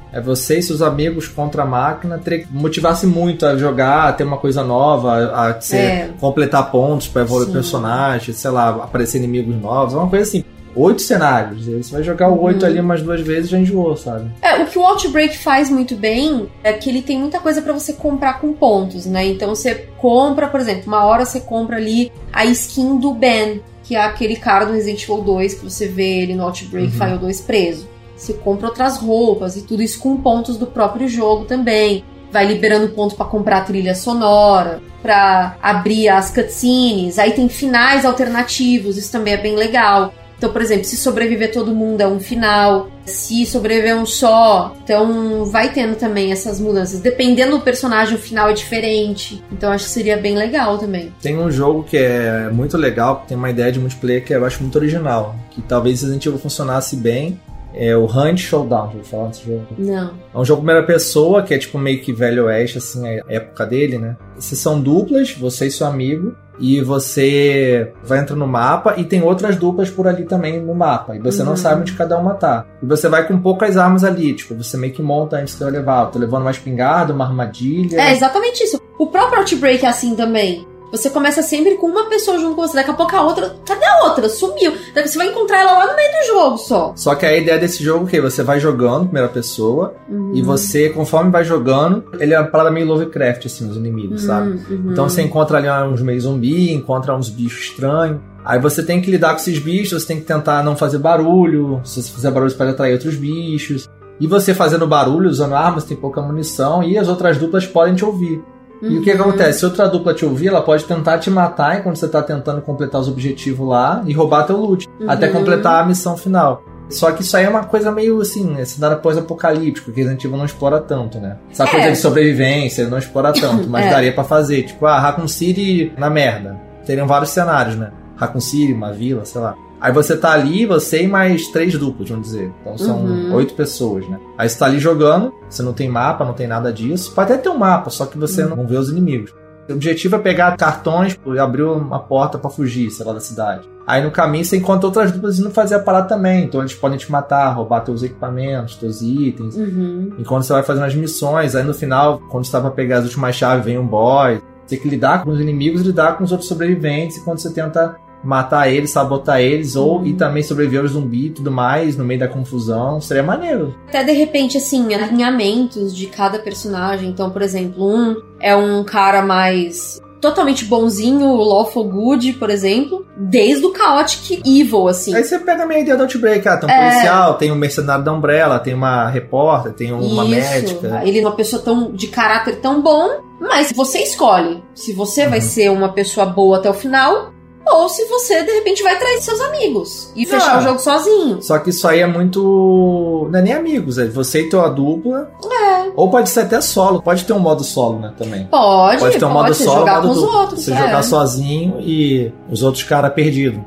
É você e seus amigos contra a máquina, motivar-se muito a jogar, a ter uma coisa nova, completar pontos pra evoluir o personagem, sei lá, aparecer inimigos novos, uma coisa assim. 8 cenários, você vai jogar o 8 ali umas 2 vezes e já enjoou, sabe? O que o Outbreak faz muito bem é que ele tem muita coisa pra você comprar com pontos, né? Então você compra, por exemplo, uma hora você compra ali a skin do Ben, que é aquele cara do Resident Evil 2 que você vê ele no Outbreak File 2 preso. Você compra outras roupas e tudo isso com pontos do próprio jogo também. Vai liberando ponto pra comprar a trilha sonora, pra abrir as cutscenes. Aí tem finais alternativos, isso também é bem legal. Então, por exemplo, se sobreviver todo mundo é um final, se sobreviver um só, então vai tendo também essas mudanças. Dependendo do personagem, o final é diferente. Então acho que seria bem legal também. Tem um jogo que é muito legal, que tem uma ideia de multiplayer que eu acho muito original, que talvez Resident Evil funcionasse bem. É o Hunt Showdown, já vou falar desse jogo. Não. É um jogo primeira pessoa, que é tipo meio que Velho Oeste, assim, a época dele, né? Vocês são duplas, você e seu amigo, e você vai entrar no mapa e tem outras duplas por ali também no mapa. E você não sabe onde cada uma tá. E você vai com poucas armas ali, tipo, você meio que monta antes que você vai levar. Eu tô levando uma espingarda, uma armadilha. É, exatamente isso. O próprio Outbreak é assim também. Você começa sempre com uma pessoa junto com você, daqui a pouco a outra... Cadê a outra? Sumiu. Daí você vai encontrar ela lá no meio do jogo só. Só que a ideia desse jogo é que você vai jogando, primeira pessoa, e você, conforme vai jogando, ele é uma parada meio Lovecraft, assim, os inimigos, sabe? Então você encontra ali uns meio zumbi, encontra uns bichos estranhos. Aí você tem que lidar com esses bichos, você tem que tentar não fazer barulho. Se você fizer barulho, você pode atrair outros bichos. E você fazendo barulho, usando armas, tem pouca munição, e as outras duplas podem te ouvir. E o que acontece? Se outra dupla te ouvir, ela pode tentar te matar enquanto você tá tentando completar os objetivos lá e roubar teu loot, até completar a missão final. Só que isso aí é uma coisa meio assim, cenário pós-apocalíptico, que Resident Evil não explora tanto, né? Essa coisa de sobrevivência, ele não explora tanto, mas daria pra fazer. Tipo, Raccoon City na merda. Teriam vários cenários, né? Raccoon City, uma vila, sei lá. Aí você tá ali, você e mais 3 duplos, vamos dizer. Então são 8 pessoas, né? Aí você tá ali jogando, você não tem mapa, não tem nada disso. Pode até ter um mapa, só que você não vê os inimigos. O objetivo é pegar cartões e abrir uma porta pra fugir, sei lá, da cidade. Aí no caminho você encontra outras duplas indo fazer a parada também. Então eles podem te matar, roubar teus equipamentos, teus itens. Enquanto você vai fazendo as missões. Aí no final, quando você tá pra pegar as últimas chaves, vem um boss. Você tem que lidar com os inimigos e lidar com os outros sobreviventes. E quando você tenta matar eles, sabotar eles, e também sobreviver aos zumbis e tudo mais, no meio da confusão, seria maneiro. Até de repente, assim, alinhamentos de cada personagem. Então, por exemplo, um é um cara mais totalmente bonzinho, lawful good, por exemplo, desde o chaotic evil, assim. Aí você pega a minha ideia do Outbreak, tem um policial, tem um mercenário da Umbrella, tem uma repórter, tem uma médica. Ele é uma pessoa de caráter tão bom, mas você escolhe se você vai ser uma pessoa boa até o final, ou se você, de repente, vai trair seus amigos e fechar o jogo sozinho. Só que isso aí é muito... Não é nem amigos, é você e tua dupla. Ou pode ser até solo. Pode ter um modo solo, né, também. Pode ter um modo solo, jogar modo com os duplo. outros. Você jogar sozinho e os outros caras perdidos.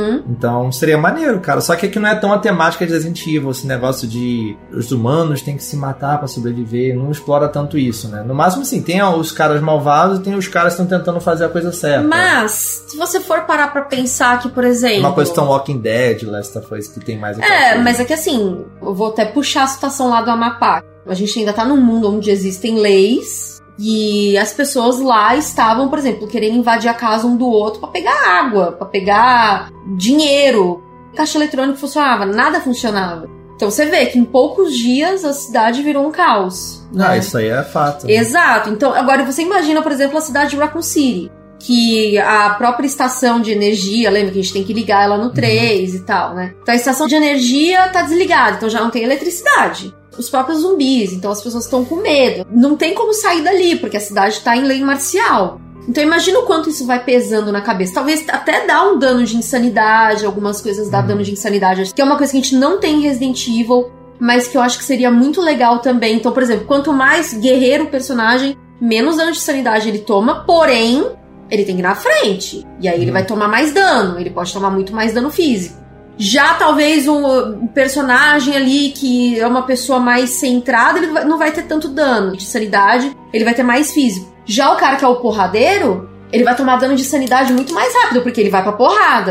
Então seria maneiro, cara. Só que aqui não é tão a temática de Resident Evil, esse negócio de os humanos têm que se matar pra sobreviver. Não explora tanto isso, né? No máximo, assim, tem os caras malvados e tem os caras que estão tentando fazer a coisa certa. Mas, se você for parar pra pensar que, por exemplo... Uma coisa tão Walking Dead, Last of Us, que tem mais... mas é que assim, eu vou até puxar a situação lá do Amapá. A gente ainda tá num mundo onde existem leis e as pessoas lá estavam, por exemplo, querendo invadir a casa um do outro pra pegar água, pra pegar dinheiro. Caixa eletrônico funcionava, nada funcionava. Então você vê que em poucos dias a cidade virou um caos. Isso aí é fato. Exato. Então, agora você imagina, por exemplo, a cidade de Raccoon City, que a própria estação de energia, lembra que a gente tem que ligar ela no 3 e tal, né? Então a estação de energia tá desligada, então já não tem eletricidade. Os próprios zumbis, então as pessoas estão com medo. Não tem como sair dali, porque a cidade tá em lei marcial. Então imagina o quanto isso vai pesando na cabeça. Talvez até dá um dano de insanidade, algumas coisas dá dano de insanidade, que é uma coisa que a gente não tem em Resident Evil, mas que eu acho que seria muito legal também. Então, por exemplo, quanto mais guerreiro o personagem, menos dano de insanidade ele toma, porém... ele tem que ir na frente. E aí ele vai tomar mais dano. Ele pode tomar muito mais dano físico. Já talvez um personagem ali que é uma pessoa mais centrada, ele não vai ter tanto dano de sanidade. Ele vai ter mais físico. Já o cara que é o porradeiro, ele vai tomar dano de sanidade muito mais rápido, porque ele vai pra porrada.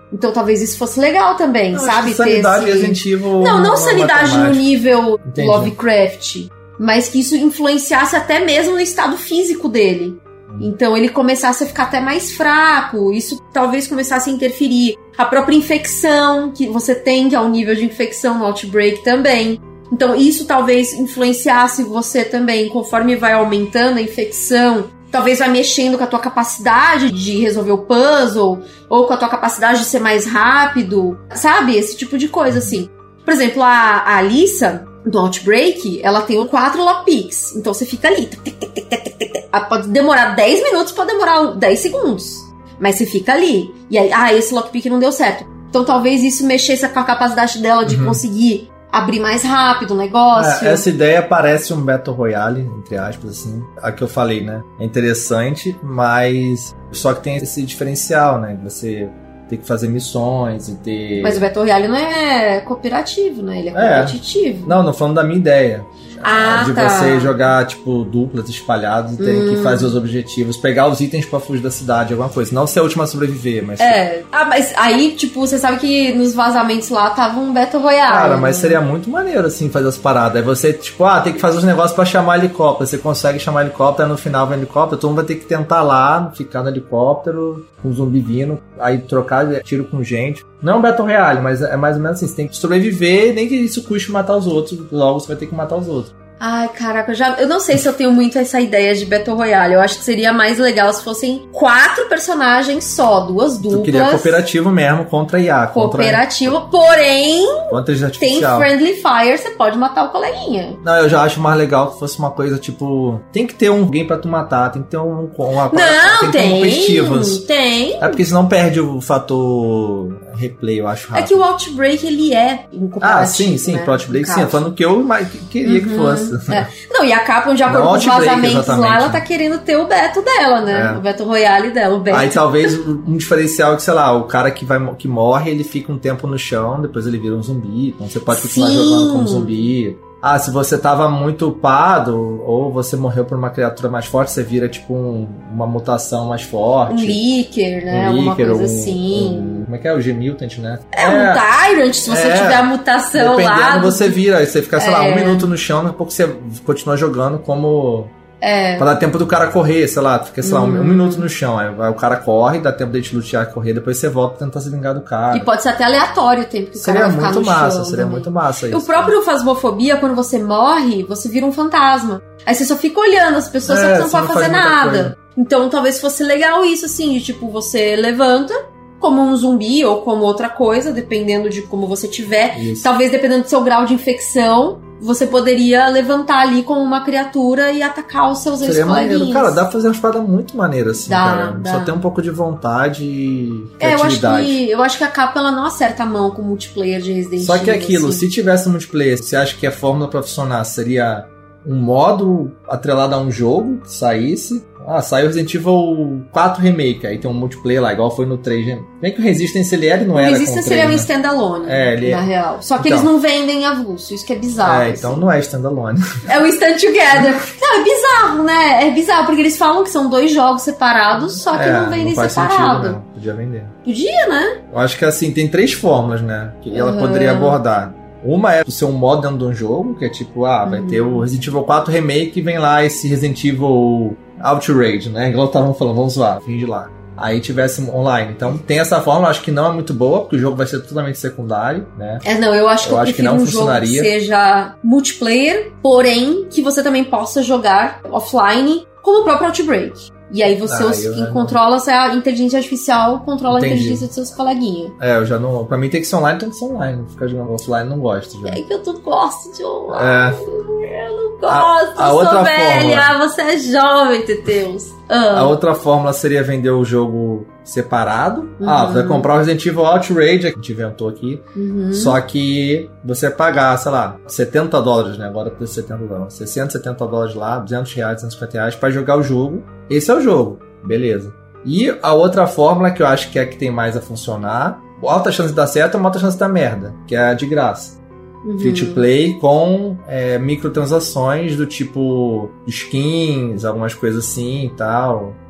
Então talvez isso fosse legal também, sabe? Sanidade e Resident Evil... Não sanidade no nível Entendi. Lovecraft, mas que isso influenciasse até mesmo no estado físico dele. Então ele começasse a ficar até mais fraco, isso talvez começasse a interferir. A própria infecção que você tem, que é o nível de infecção no Outbreak também. Então isso talvez influenciasse você também, conforme vai aumentando a infecção. Talvez vai mexendo com a tua capacidade de resolver o puzzle, ou com a tua capacidade de ser mais rápido, sabe? Esse tipo de coisa, assim. Por exemplo, a Alyssa, do Outbreak, ela tem 4 lockpicks. Então você fica ali. Pode demorar 10 minutos, pode demorar 10 segundos. Mas você fica ali. E aí, esse lockpick não deu certo. Então talvez isso mexesse com a capacidade dela de conseguir abrir mais rápido o negócio. Essa ideia parece um Battle Royale, entre aspas, assim. A que eu falei, né? É interessante, mas só que tem esse diferencial, né? Você tem que fazer missões e ter... Mas o Battle Royale não é cooperativo, né? Ele é competitivo. Não falando da minha ideia. De tá. você jogar, tipo, duplas espalhadas e ter que fazer os objetivos, pegar os itens pra fugir da cidade, alguma coisa. Não ser a última a sobreviver, mas... mas aí, tipo, você sabe que nos vazamentos lá tava um Battle Royale. Cara, mas seria muito maneiro, assim, fazer as paradas. Aí você, tipo, tem que fazer os negócios pra chamar helicóptero. Você consegue chamar helicóptero, aí no final vem helicóptero, todo mundo vai ter que tentar lá, ficar no helicóptero, com o zumbi vindo, aí trocar tiro com gente. Não é um Battle Royale, mas é mais ou menos assim, você tem que sobreviver, nem que isso custe matar os outros, logo você vai ter que matar os outros. Ai, caraca, eu não sei se eu tenho muito essa ideia de Battle Royale. Eu acho que seria mais legal se fossem 4 personagens só, 2 duplas. Eu queria cooperativo mesmo, contra IA. Cooperativo, porém, contra tem Friendly Fire, você pode matar o coleguinha. Não, eu já acho mais legal que fosse uma coisa, tipo... Tem que ter alguém pra tu matar, tem que ter uma competitivas. Tem. É porque senão perde o fator replay, eu acho rápido. É que o Outbreak, ele é um cooperativo, sim, né? pro Outbreak sim, falando que eu queria que fosse. Não, e a Capcom, de acordo com os vazamentos lá, ela tá querendo ter o Battle dela, né? O Battle Royale dela, o Battle. Aí talvez um diferencial que, sei lá, o cara que morre, ele fica um tempo no chão, depois ele vira um zumbi, então você pode continuar jogando como zumbi. Se você tava muito upado, ou você morreu por uma criatura mais forte, você vira tipo uma mutação mais forte. Um Leaker, né? Alguma coisa assim. Como é que é? O G-Mutant, né? Um Tyrant, se você tiver a mutação dependendo, lá. Você vira, aí você fica, sei lá, 1 minuto no chão, daqui a pouco você continua jogando como... Pra dar tempo do cara correr, sei lá, fica, sei lá, 1 minuto no chão, aí o cara corre, dá tempo dele te lutear e correr, depois você volta pra tentar se vingar do cara. E pode ser até aleatório o tempo que o cara vai ficar no chão. Seria muito massa isso. O próprio Phasmophobia, quando você morre, você vira um fantasma. Aí você só fica olhando as pessoas, só que você não pode fazer nada. Então talvez fosse legal isso, assim, de tipo, você levanta como um zumbi ou como outra coisa, dependendo de como você tiver. Isso. Talvez dependendo do seu grau de infecção, você poderia levantar ali como uma criatura e atacar os seus ex-coleguinhas. Cara, dá pra fazer umas paradas muito maneiras, assim, cara. Só tem um pouco de vontade e criatividade. Eu acho que a Capcom, ela não acerta a mão com multiplayer de Resident Evil. Só que é aquilo, assim. se tivesse multiplayer, você acha que a fórmula pra funcionar seria um modo atrelado a um jogo que saísse? Saiu Resident Evil 4 Remake, aí tem um multiplayer lá, igual foi no 3. Bem que o Resistance ele não era com o 3, Resistance ele é um standalone, na real. Só que eles não vendem avulso, isso que é bizarro. Então não é standalone. É o Stand Together. Não, é bizarro, né? É bizarro, porque eles falam que são 2 jogos separados, só que não vendem separado. Sentido, né? Podia vender. Podia, né? Eu acho que assim, tem 3 formas, né? Que ela poderia abordar. Uma é ser um modo dentro de um jogo, que é tipo, vai ter o Resident Evil 4 Remake e vem lá esse Resident Evil Outrage, né? Igual estavam falando, vamos zoar, finge lá. Aí tivesse online. Então tem essa forma, acho que não é muito boa, porque o jogo vai ser totalmente secundário, né? Eu acho que eu prefiro um jogo que seja multiplayer, porém que você também possa jogar offline, como o próprio Outbreak. E aí quem controla a inteligência artificial, controla a inteligência dos seus coleguinhas. Eu já não... Pra mim tem que ser online, tem que ser online. Ficar jogando offline, não gosto. Já. É que eu não gosto de online. Eu não gosto, eu sou velha. Você é jovem, Teteus. A outra fórmula seria vender o jogo separado. Você vai comprar o Resident Evil Outrage, que a gente inventou aqui. Só que você pagar, sei lá, $70, né? Agora por $70. 60, $70 lá, R$200, R$250 pra jogar o jogo. Esse é o jogo. Beleza. E a outra fórmula que eu acho que é a que tem mais a funcionar, alta chance de dar certo, uma alta chance de dar merda, que é a de graça. Free to play com microtransações do tipo skins, algumas coisas assim e tal.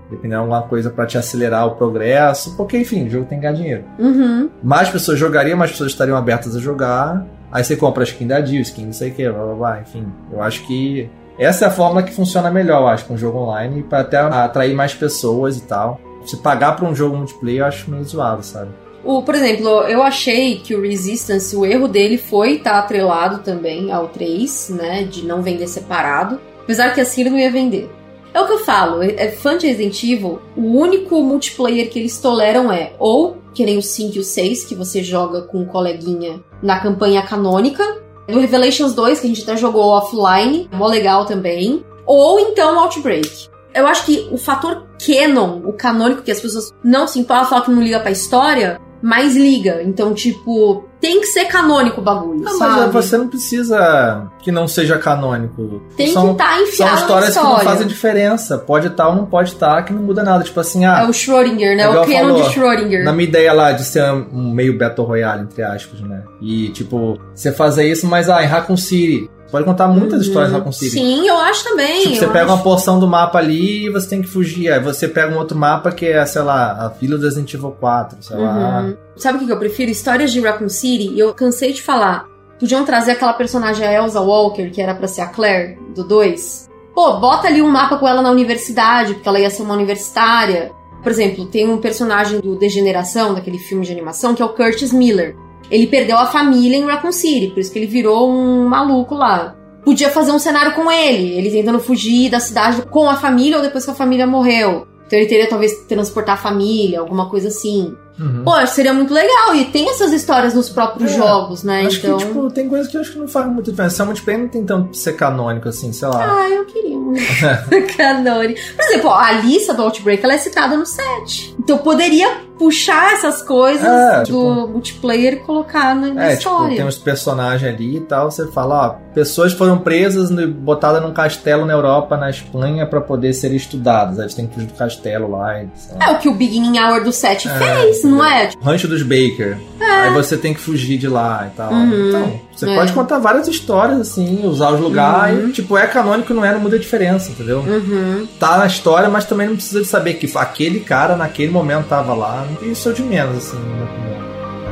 dependendo de alguma coisa pra te acelerar o progresso, porque, enfim, o jogo tem que ganhar dinheiro. Uhum. Mais pessoas jogariam, mais pessoas estariam abertas a jogar, aí você compra a skin da Jill, skin não sei o que, blá blá blá, enfim. Eu acho que essa é a forma que funciona melhor, eu acho, com o jogo online, pra até atrair mais pessoas e tal. Se pagar pra um jogo multiplayer, eu acho meio zoado, sabe? Por exemplo, eu achei que o Resistance, o erro dele foi estar atrelado também ao 3, né, de não vender separado, apesar que assim ele não ia vender. É o que eu falo, fã de Resident Evil, o único multiplayer que eles toleram é ou, que nem o 5 e o 6, que você joga com um coleguinha na campanha canônica, do Revelations 2, que a gente até jogou offline, mó legal também, ou então Outbreak. Eu acho que o fator canon, o canônico, que as pessoas não se importam, falam que não liga pra história, mas liga. Então, tipo, tem que ser canônico o bagulho, sabe? Mas você não precisa que não seja canônico. Tem que estar enfiado São histórias na que história. não fazem diferença. Pode estar ou não pode estar, que não muda nada. Tipo assim, É o Schrödinger, né? igual O canon falou, de Schrödinger. Na minha ideia lá de ser um meio Battle Royale, entre aspas, né? E, tipo, você fazer isso, mas, em Raccoon City... Pode contar muitas histórias Raccoon City. Sim, eu acho também. Tipo, você pega uma porção do mapa ali e você tem que fugir. Aí você pega um outro mapa que é, sei lá, a Vila do Resident Evil 4, sei lá. Sabe o que eu prefiro? Histórias de Raccoon City, eu cansei de falar. Podiam trazer aquela personagem, a Elsa Walker, que era pra ser a Claire, do 2. Pô, bota ali um mapa com ela na universidade, porque ela ia ser uma universitária. Por exemplo, tem um personagem do Degeneração, daquele filme de animação, que é o Curtis Miller. Ele perdeu a família em Raccoon City, por isso que ele virou um maluco lá. Podia fazer um cenário com ele tentando fugir da cidade com a família ou depois que a família morreu. Então ele teria talvez transportar a família, alguma coisa assim. Pô, seria muito legal. E tem essas histórias nos próprios jogos, né? Acho então... que, tipo, tem coisas que eu acho que não fazem muita diferença. Se é multiplayer, não tem tanto ser canônico assim, sei lá. Eu queria um canônico. Por exemplo, a Alissa do Outbreak, ela é citada no 7. Então eu poderia puxar essas coisas do multiplayer e colocar na história. Tipo, tem uns personagens ali e tal, você fala, pessoas foram presas e botadas num castelo na Europa, na Espanha, pra poder serem estudadas. Aí você tem que fugir do castelo lá. É o que o Beginning Hour do 7 fez, não é? Rancho dos Baker. Aí você tem que fugir de lá e tal. Então, você pode contar várias histórias, assim, usar os lugares. Tipo, é canônico, não muda a diferença, entendeu? Tá na história, mas também não precisa de saber que aquele cara, naquele momento, tava lá. Isso é o de menos, assim, na minha opinião.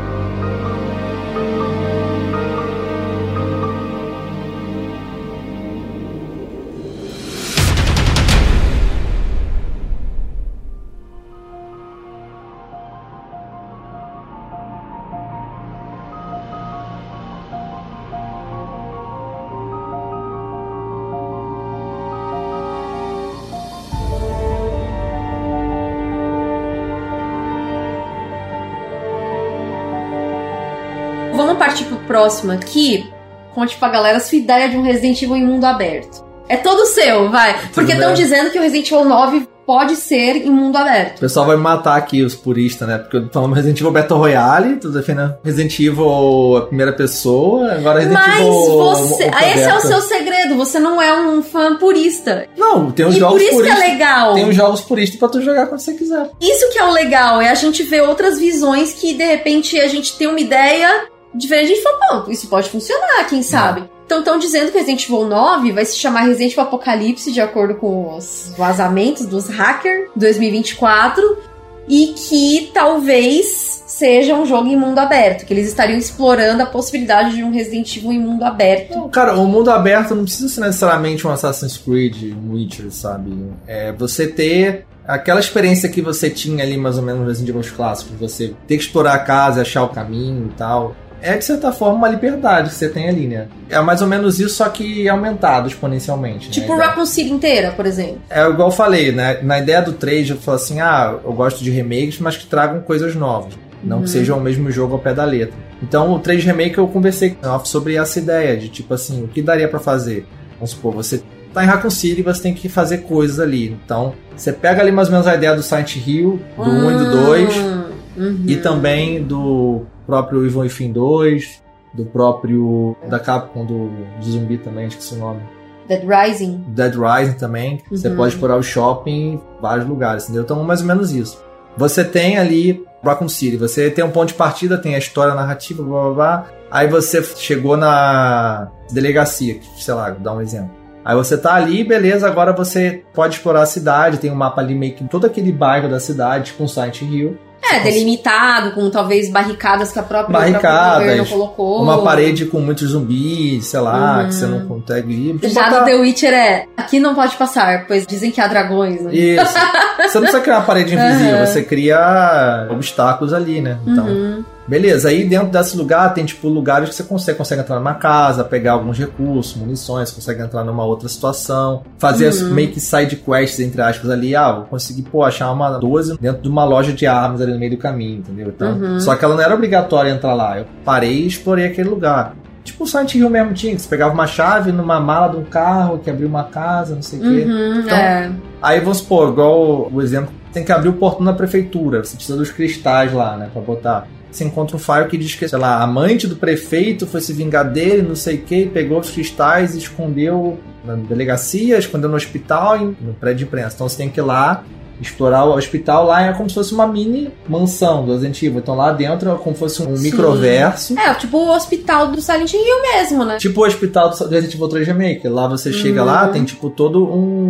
Vamos partir pro próximo aqui. Conte pra galera a sua ideia de um Resident Evil em mundo aberto. É todo seu, vai. Porque estão dizendo que o Resident Evil 9 pode ser em mundo aberto. O pessoal vai me matar aqui, os puristas, né? Porque eu tô falando Resident Evil Battle Royale, tô defendendo Resident Evil a primeira pessoa, agora Resident Evil... Mas esse é o seu segredo, você não é um fã purista. Não, tem uns e jogos por isso puristas. Que é legal. Tem uns jogos puristas pra tu jogar quando você quiser. Isso que é o legal, é a gente ver outras visões que, de repente, a gente tem uma ideia diferente. A gente fala, pô, isso pode funcionar, quem sabe? Então estão dizendo que Resident Evil 9 vai se chamar Resident Evil Apocalipse, de acordo com os vazamentos dos hackers 2024, e que talvez seja um jogo em mundo aberto, que eles estariam explorando a possibilidade de um Resident Evil em mundo aberto. Não, cara, o mundo aberto não precisa ser necessariamente um Assassin's Creed, um Witcher, sabe? É você ter aquela experiência que você tinha ali mais ou menos nos Resident Evil clássicos, você ter que explorar a casa, achar o caminho e tal. É, de certa forma, uma liberdade que você tem ali, né? É mais ou menos isso, só que aumentado exponencialmente. Tipo né? Raccoon City inteira, por exemplo. É igual eu falei, né? Na ideia do 3, eu falo assim, eu gosto de remakes, mas que tragam coisas novas. Não que seja o mesmo jogo ao pé da letra. Então, o 3 Remake eu conversei sobre essa ideia de, tipo assim, o que daria pra fazer? Vamos supor, você tá em Raccoon City e você tem que fazer coisas ali. Então, você pega ali mais ou menos a ideia do Silent Hill, do 1 e do 2, e também do próprio Evil Within 2, do próprio da Capcom, do zumbi também, esqueci o nome. Dead Rising. Dead Rising também. Você pode explorar o shopping em vários lugares, entendeu? Então, mais ou menos isso. Você tem ali Raccoon City, você tem um ponto de partida, tem a história, a narrativa, blá blá blá. Aí você chegou na delegacia, sei lá, vou dar um exemplo. Aí você tá ali, beleza, agora você pode explorar a cidade, tem um mapa ali meio que todo aquele bairro da cidade, com Silent Hill. Delimitado, com talvez barricadas que o próprio governo colocou. Uma parede com muitos zumbis, sei lá, que você não consegue ir. Já no The Witcher aqui não pode passar, pois dizem que há dragões, né? Isso. Você não precisa criar uma parede invisível, você cria obstáculos ali, né? Então, beleza. Aí dentro desse lugar tem, tipo, lugares que você consegue entrar numa casa, pegar alguns recursos, munições, consegue entrar numa outra situação, fazer meio que side quests, entre aspas, ali. Vou conseguir, achar uma 12 dentro de uma loja de armas ali no meio do caminho, entendeu? Então, só que ela não era obrigatória entrar lá. Eu parei e explorei aquele lugar. Tipo o Silent Hill mesmo tinha, que você pegava uma chave numa mala de um carro, que abria uma casa, não sei o quê. Então, aí vamos supor, igual o exemplo, tem que abrir o portão da prefeitura, você precisa dos cristais lá, né, pra botar. Você encontra um file que diz que, sei lá, a amante do prefeito foi se vingar dele, não sei o que, pegou os cristais e escondeu na delegacia, escondeu no hospital e no prédio de imprensa. Então você tem que ir lá, explorar o hospital. Lá é como se fosse uma mini mansão do Resident Evil. Então lá dentro é como se fosse um microverso. Tipo o hospital do Silent Hill mesmo, né? Tipo o hospital do Resident Evil 3 Remake. Lá você chega lá, tem tipo todo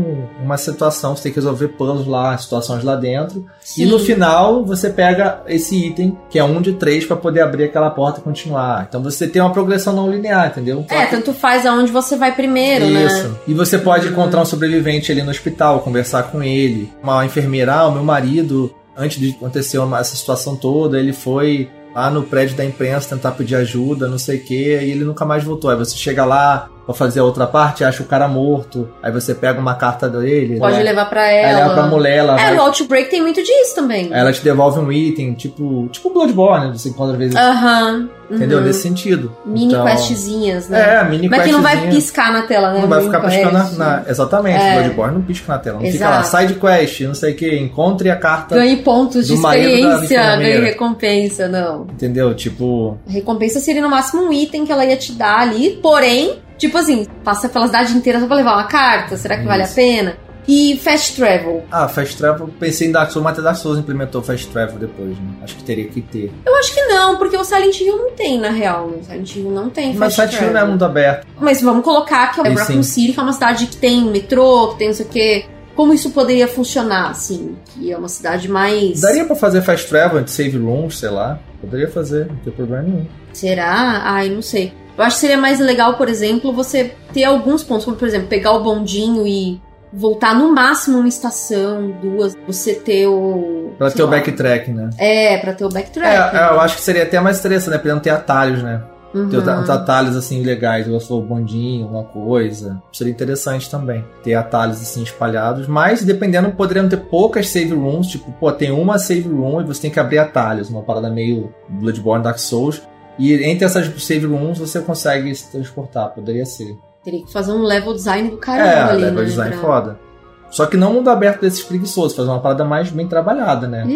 uma situação, você tem que resolver puzzles lá, situações lá dentro. Sim. E no final você pega esse item, que é 1 de 3, pra poder abrir aquela porta e continuar. Então você tem uma progressão não linear, entendeu? Tanto faz aonde você vai primeiro, Isso. né? E você pode encontrar um sobrevivente ali no hospital, conversar com ele. Uma enfermeira, o meu marido, antes de acontecer essa situação toda, ele foi lá no prédio da imprensa tentar pedir ajuda, não sei o que, e ele nunca mais voltou. Aí você chega lá pra fazer a outra parte, acha o cara morto, aí você pega uma carta dele, pode levar pra ela. Aí leva pra mulher, ela vai... no Outbreak tem muito disso também. Aí ela te devolve um item, tipo Bloodborne, você encontra às vezes. Entendeu? Nesse sentido. Mini questzinhas, né? Mini Mas questzinhas. que não vai piscar na tela, né? Não vai ficar piscando exatamente, Bloodborne não pisca na tela. Não fica lá, side quest, não sei o que, encontre a carta. Ganhe pontos de experiência, ganhe recompensa, não. Entendeu? Tipo... Recompensa seria no máximo um item que ela ia te dar ali, porém, tipo assim, passa pela cidade inteira só pra levar uma carta, será que vale a pena? E Fast Travel? Fast Travel, pensei em Dark Souls, mas até Dark Souls implementou Fast Travel depois, né? Acho que teria que ter. Eu acho que não, porque o Silent Hill não tem, na real. O Silent Hill não tem Fast Travel. Mas Silent Hill não é mundo aberto. Mas vamos colocar que é o Raccoon City, que é uma cidade que tem metrô, que tem não sei o quê. Como isso poderia funcionar, assim? Que é uma cidade mais... Daria pra fazer Fast Travel de save rooms, sei lá. Poderia fazer, não tem problema nenhum. Será? Ai, não sei. Eu acho que seria mais legal, por exemplo, você ter alguns pontos, como, por exemplo, pegar o bondinho e voltar no máximo uma estação, 2, você ter o... Pra ter o backtrack, né? Pra ter o backtrack. Eu acho que seria até mais interessante, né? Pra não ter atalhos, né? Ter uns atalhos, assim, legais, igual o bondinho, uma coisa. Seria interessante também. Ter atalhos, assim, espalhados. Mas, dependendo, poderiam ter poucas save rooms. Tipo, tem uma save room e você tem que abrir atalhos. Uma parada meio Bloodborne, Dark Souls. E entre essas save rooms você consegue se transportar. Poderia ser. Teria que fazer um level design do caramba ali, level design foda. Só que não mundo aberto desses preguiçosos. Fazer uma parada mais bem trabalhada, né?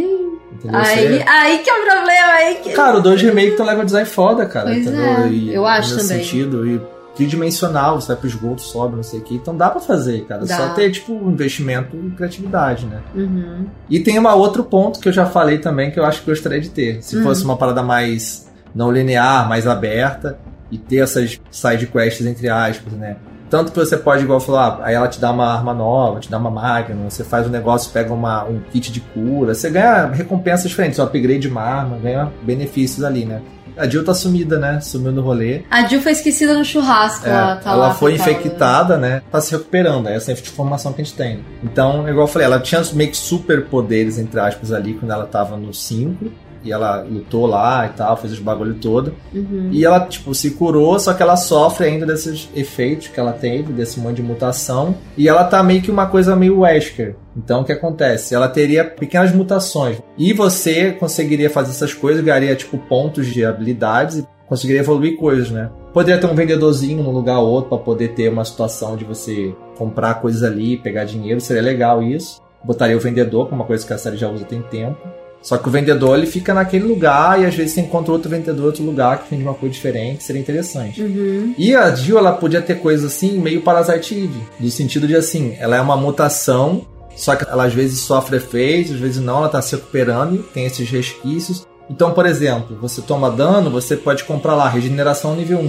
Aí que é o problema. Cara, o 2 Remake tem um level design foda, cara. Pois entendeu? Eu acho nesse também. Sentido, e tridimensional, você vai pro esgoto, sobe, não sei o que. Então dá pra fazer, cara. Só ter, tipo, investimento e criatividade, né? E tem outro ponto que eu já falei também, que eu acho que gostaria de ter. Se fosse uma parada mais não linear, mais aberta, e ter essas side quests, entre aspas, né? Tanto que você pode, igual falar, aí ela te dá uma arma nova, te dá uma máquina, você faz um negócio, pega um kit de cura, você ganha recompensas diferentes, um upgrade de uma arma, ganha benefícios ali, né? A Jill tá sumida, né? Sumiu no rolê. A Jill foi esquecida no churrasco. Ela foi infectada, né? Tá se recuperando. Essa é a informação que a gente tem. Então, igual eu falei, ela tinha meio que super poderes, entre aspas, ali, quando ela tava no 5. E ela lutou lá e tal, fez os bagulho todo. E ela, tipo, se curou, só que ela sofre ainda desses efeitos que ela teve, desse monte de mutação. E ela tá meio que uma coisa meio Wesker. Então, o que acontece? Ela teria pequenas mutações. E você conseguiria fazer essas coisas, ganharia, tipo, pontos de habilidades e conseguiria evoluir coisas, né? Poderia ter um vendedorzinho num lugar ou outro pra poder ter uma situação de você comprar coisas ali, pegar dinheiro. Seria legal isso. Botaria o vendedor, que é uma coisa que a série já usa tem tempo. Só que o vendedor, ele fica naquele lugar e às vezes você encontra outro vendedor em outro lugar que vende uma coisa diferente, seria interessante. E a Jill, ela podia ter coisas assim, meio Parasite Eve, no sentido de assim, ela é uma mutação, só que ela às vezes sofre efeitos, às vezes não, ela tá se recuperando, tem esses resquícios. Então, por exemplo, você toma dano, você pode comprar lá, regeneração nível 1.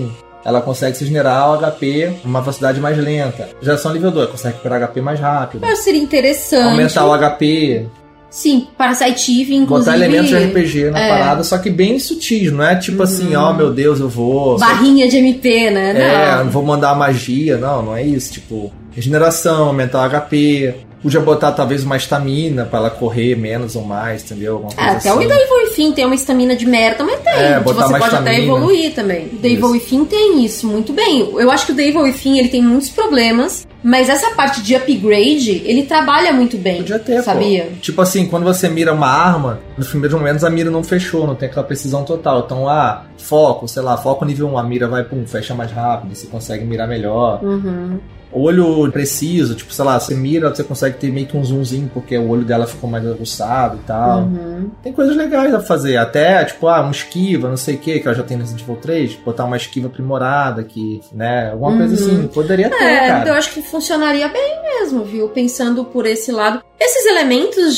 ela consegue se generar o HP numa velocidade mais lenta. Geração nível 2, consegue recuperar HP mais rápido. Mas seria interessante. Aumentar o HP. Sim, Parasite Eve, inclusive. Botar elementos de RPG na parada, só que bem sutis, não é tipo assim, ó, meu Deus, eu vou... Barrinha de MP, né? Não vou mandar magia, não é isso. Tipo, regeneração, aumentar o HP... Podia botar talvez uma estamina pra ela correr menos ou mais, entendeu? Alguma coisa até assim. o Devil Within tem uma estamina de merda, mas tem. Botar você mais pode até evoluir também. O Devil Within tem isso muito bem. Eu acho que o Devil Within ele tem muitos problemas, mas essa parte de upgrade, ele trabalha muito bem. Podia ter, sabia? Pô. Tipo assim, quando você mira uma arma, nos primeiros momentos a mira não fechou, não tem aquela precisão total. Então, foco, sei lá, foco nível 1, a mira vai, fecha mais rápido, você consegue mirar melhor. Olho preciso, tipo, sei lá, você mira, você consegue ter meio que um zoomzinho, porque o olho dela ficou mais aguçado e tal. Tem coisas legais a fazer, até, tipo, um esquiva, não sei o que ela já tem no Resident Evil 3, botar uma esquiva aprimorada aqui, né, alguma coisa assim, poderia ter, cara. Eu acho que funcionaria bem mesmo, viu, pensando por esse lado. Esses elementos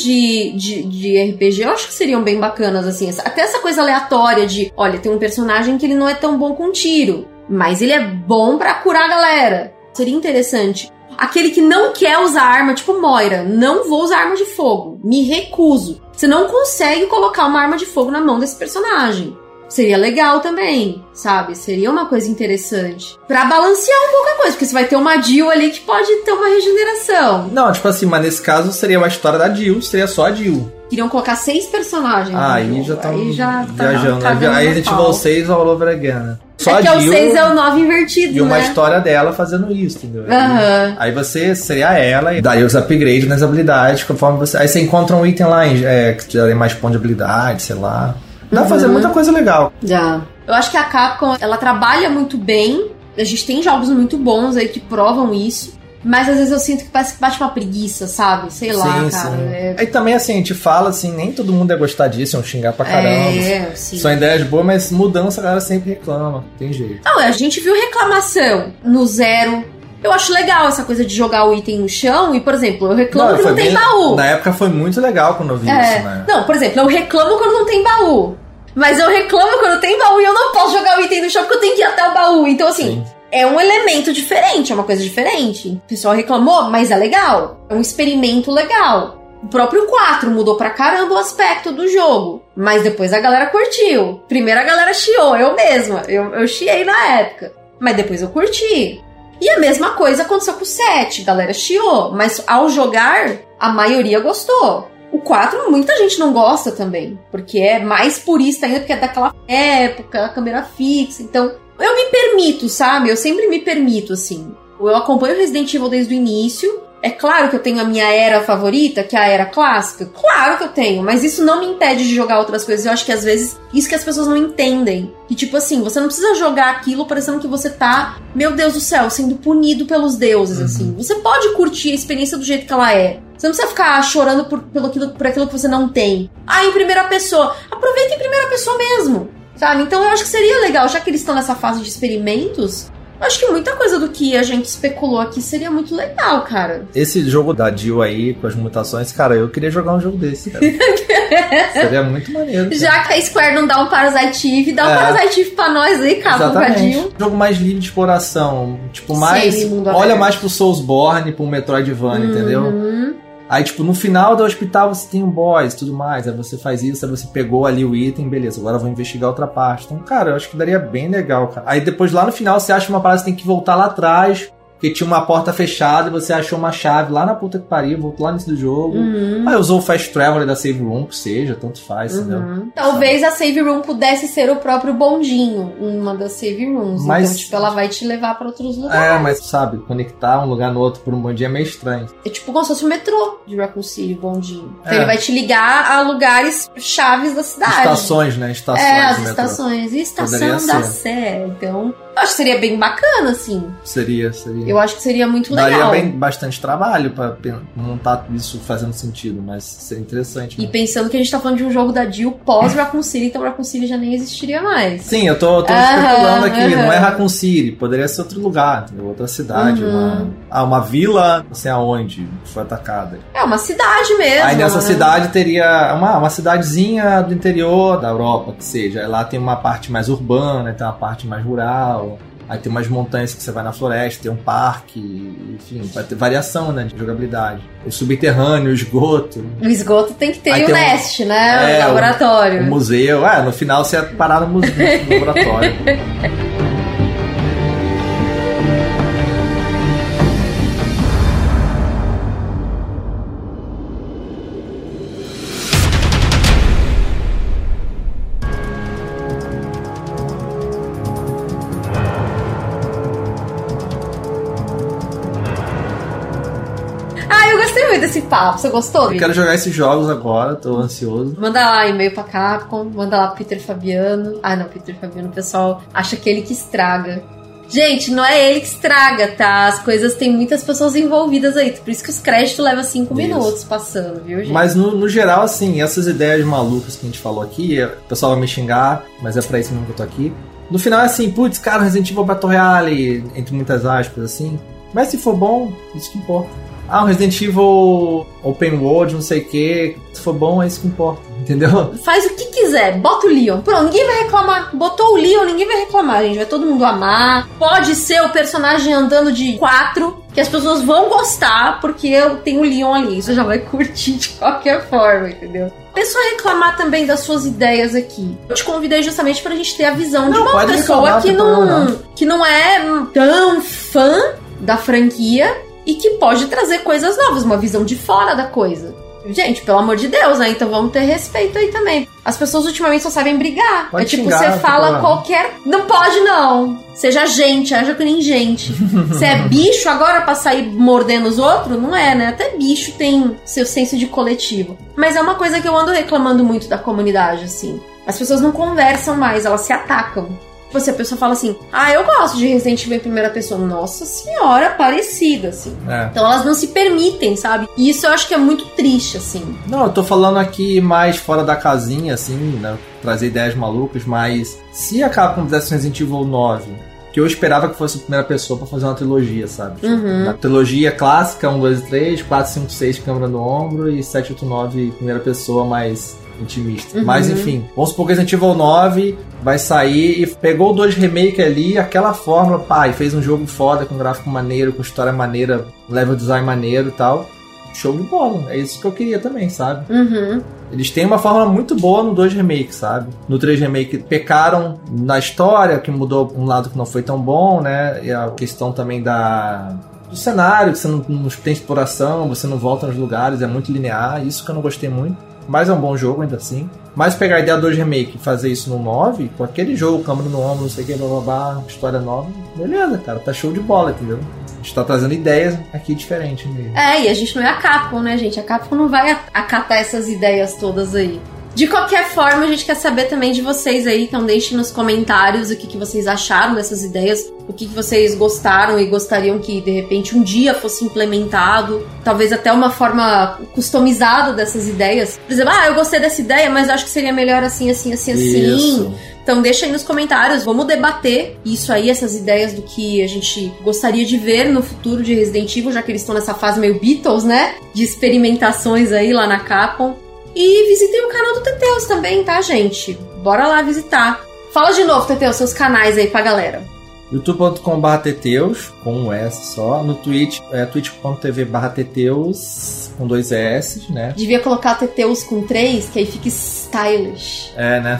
de RPG eu acho que seriam bem bacanas, assim, até essa coisa aleatória de, olha, tem um personagem que ele não é tão bom com tiro, mas ele é bom pra curar a galera. Seria interessante. Aquele que não quer usar arma, tipo Moira. Não vou usar arma de fogo. Me recuso. Você não consegue colocar uma arma de fogo na mão desse personagem. Seria legal também, sabe? Seria uma coisa interessante. Pra balancear um pouco a coisa. Porque você vai ter uma Jill ali que pode ter uma regeneração. Não, tipo assim, mas nesse caso seria uma história da Jill. Seria só a Jill. Queriam colocar 6 personagens. Aí já estão viajando. Tá aí a gente voltou 6 all over again, né? Só que o 6 é o 9 invertido, e uma né? história dela fazendo isso, entendeu? Aí você seria ela e daria os upgrades nas habilidades conforme você... Aí você encontra um item lá que te daria mais ponto de habilidade, sei lá. Dá pra fazer muita coisa legal. Já. Eu acho que a Capcom, ela trabalha muito bem. A gente tem jogos muito bons aí que provam isso. Mas às vezes eu sinto que parece que bate uma preguiça, sabe? Sei lá, cara. Sim. Aí também, assim, a gente fala assim, nem todo mundo ia gostar disso, iam xingar pra caramba. Sim. São ideias boas, mas mudança a galera sempre reclama, tem jeito. Não, a gente viu reclamação no 0. Eu acho legal essa coisa de jogar o item no chão e, por exemplo, eu reclamo que não tem baú. Na época foi muito legal quando eu vi isso, né? Não, por exemplo, eu reclamo quando não tem baú. Mas eu reclamo quando tem baú e eu não posso jogar o item no chão porque eu tenho que ir até o baú. Então, assim... Sim. É um elemento diferente, é uma coisa diferente. O pessoal reclamou, mas é legal. É um experimento legal. O próprio 4 mudou pra caramba o aspecto do jogo. Mas depois a galera curtiu. Primeiro a galera chiou, eu mesma. Eu chiei na época. Mas depois eu curti. E a mesma coisa aconteceu com o 7. A galera chiou. Mas ao jogar, a maioria gostou. O 4, muita gente não gosta também. Porque é mais purista ainda, porque é daquela época, a câmera fixa. Então... Eu me permito, sabe? Eu sempre me permito, assim. Eu acompanho Resident Evil desde o início. É claro que eu tenho a minha era favorita, que é a era clássica. Claro que eu tenho, mas isso não me impede de jogar outras coisas. Eu acho que às vezes, isso que as pessoas não entendem. Que tipo assim, você não precisa jogar aquilo parecendo que você tá, meu Deus do céu, sendo punido pelos deuses, assim. Você pode curtir a experiência do jeito que ela é. Você não precisa ficar chorando por aquilo que você não tem. Em primeira pessoa. Aproveita em primeira pessoa mesmo. Sabe? Então eu acho que seria legal, já que eles estão nessa fase de experimentos, eu acho que muita coisa do que a gente especulou aqui seria muito legal, cara. Esse jogo da Jill aí, com as mutações, cara, eu queria jogar um jogo desse, cara. Seria muito maneiro. Cara. Já que a Square não dá um Parasite Eve, dá um Parasite Eve pra nós aí, cara, com a Jill. Jogo mais livre de exploração, tipo, mais... olha mais pro Soulsborne, pro Metroidvania, entendeu? Aí, tipo, no final do hospital você tem um boss e tudo mais. Aí você faz isso, aí você pegou ali o item, beleza, agora eu vou investigar outra parte. Então, cara, eu acho que daria bem legal, cara. Aí depois lá no final você acha uma parada, você tem que voltar lá atrás, porque tinha uma porta fechada e você achou uma chave lá na puta que pariu, voltou lá no início do jogo. Aí usou o Fast Travel da Save Room, que seja, tanto faz, entendeu? Talvez a Save Room pudesse ser o próprio bondinho, uma das Save Rooms. Mas, então, tipo, ela vai te levar pra outros lugares. Mas, sabe, conectar um lugar no outro por um bondinho é meio estranho. É tipo como se fosse o metrô de Raccoon City, o bondinho. Então ele vai te ligar a lugares chaves da cidade. Estações, né? Estações. As estações. E Estação da Sé. Então, eu acho que seria bem bacana, assim. Seria. Eu acho que seria muito legal. Daria bastante trabalho pra montar isso fazendo sentido, mas seria interessante. E pensando que a gente tá falando de um jogo da Jill pós Raccoon City, então Raccoon City já nem existiria mais. Sim, eu tô especulando aqui, não é Raccoon City, poderia ser outro lugar, outra cidade, uma vila, não sei aonde, foi atacada. É uma cidade mesmo. Aí nessa cidade teria uma cidadezinha do interior da Europa, que seja. Lá tem uma parte mais urbana, tem uma parte mais rural. Aí tem umas montanhas que você vai na floresta, tem um parque, enfim, vai ter variação, né, de jogabilidade. O subterrâneo, o esgoto. O esgoto tem que ter Aí o tem nest, né? O laboratório. O museu. No final você ia parar no museu, no laboratório. Desse papo, você gostou? Eu quero jogar esses jogos agora, tô ansioso. Manda lá e-mail pra Capcom, manda lá pro Peter Fabiano. Ah, não, Peter Fabiano, o pessoal acha que ele que estraga. Gente, não é ele que estraga, tá? As coisas tem muitas pessoas envolvidas aí, por isso que os créditos levam 5 minutos passando, viu, gente? Mas no geral, assim, essas ideias malucas que a gente falou aqui, o pessoal vai me xingar, mas é pra isso mesmo que eu tô aqui. No final é assim, putz, cara, Resident Evil Battle Royale, entre muitas aspas, assim. Mas se for bom, isso que importa. Um Resident Evil Open World, não sei o que. Se for bom, é isso que importa, entendeu? Faz o que quiser, bota o Leon. Pronto, ninguém vai reclamar. Botou o Leon, ninguém vai reclamar, gente. Vai todo mundo amar. Pode ser o personagem andando de 4, que as pessoas vão gostar, porque eu tenho o Leon ali. Isso já vai curtir de qualquer forma, entendeu? Pessoa reclamar também das suas ideias aqui. Eu te convidei justamente pra gente ter a visão de uma pessoa que não é tão fã da franquia e que pode trazer coisas novas, uma visão de fora da coisa. Gente, pelo amor de Deus, né? Então vamos ter respeito aí também. As pessoas ultimamente só sabem brigar. Pode tipo, xingar, você fala qualquer... Não pode, não. Seja gente, haja que nem gente. Você é bicho agora pra sair mordendo os outros? Não é, né? Até bicho tem seu senso de coletivo. Mas é uma coisa que eu ando reclamando muito da comunidade, assim. As pessoas não conversam mais, elas se atacam. Se a pessoa fala assim, eu gosto de Resident Evil em primeira pessoa. Nossa senhora, parecida, assim. Então elas não se permitem, sabe? E isso eu acho que é muito triste, assim. Não, eu tô falando aqui mais fora da casinha, assim, né? Trazer ideias malucas, mas se a Capcom fizesse Resident Evil 9, que eu esperava que fosse a primeira pessoa pra fazer uma trilogia, sabe? Uhum. Na trilogia clássica, 1, 2 e 3, 4, 5, 6, câmera no ombro, e 7, 8, 9, primeira pessoa, mais intimista. Uhum. Mas enfim, vamos supor que Resident Evil 9 vai sair e pegou o 2 remake ali, aquela fórmula, e fez um jogo foda, com gráfico maneiro, com história maneira, level design maneiro e tal. Show de bola. É isso que eu queria também, sabe? Uhum. Eles têm uma fórmula muito boa no 2 remake, sabe? No 3 remake pecaram na história, que mudou um lado que não foi tão bom, né? E a questão também do cenário, que você não tem exploração, você não volta nos lugares, é muito linear, isso que eu não gostei muito. Mas é um bom jogo ainda assim. Mas pegar a ideia do 2 remake e fazer isso no 9, com aquele jogo, câmera no ombro, não sei o que, blá blá blá, história nova, beleza, cara, tá show de bola, entendeu? A gente tá trazendo ideias aqui diferentes mesmo. E a gente não é a Capcom, né, gente? A Capcom não vai acatar essas ideias todas aí. De qualquer forma, a gente quer saber também de vocês aí, então deixem nos comentários o que vocês acharam dessas ideias, o que vocês gostaram e gostariam que, de repente, um dia fosse implementado, talvez até uma forma customizada dessas ideias. Por exemplo, eu gostei dessa ideia, mas acho que seria melhor assim, assim, assim, assim. Então deixa aí nos comentários, vamos debater isso aí, essas ideias do que a gente gostaria de ver no futuro de Resident Evil, já que eles estão nessa fase meio Beatles, né? De experimentações aí lá na Capcom. E visitem o canal do Teteus também, tá, gente? Bora lá visitar. Fala de novo, Teteus, seus canais aí pra galera. youtube.com/teteus, com um S só. No Twitch, twitch.tv/teteus, com 2 S, né? Devia colocar Teteus com 3, que aí fica stylish. É, né?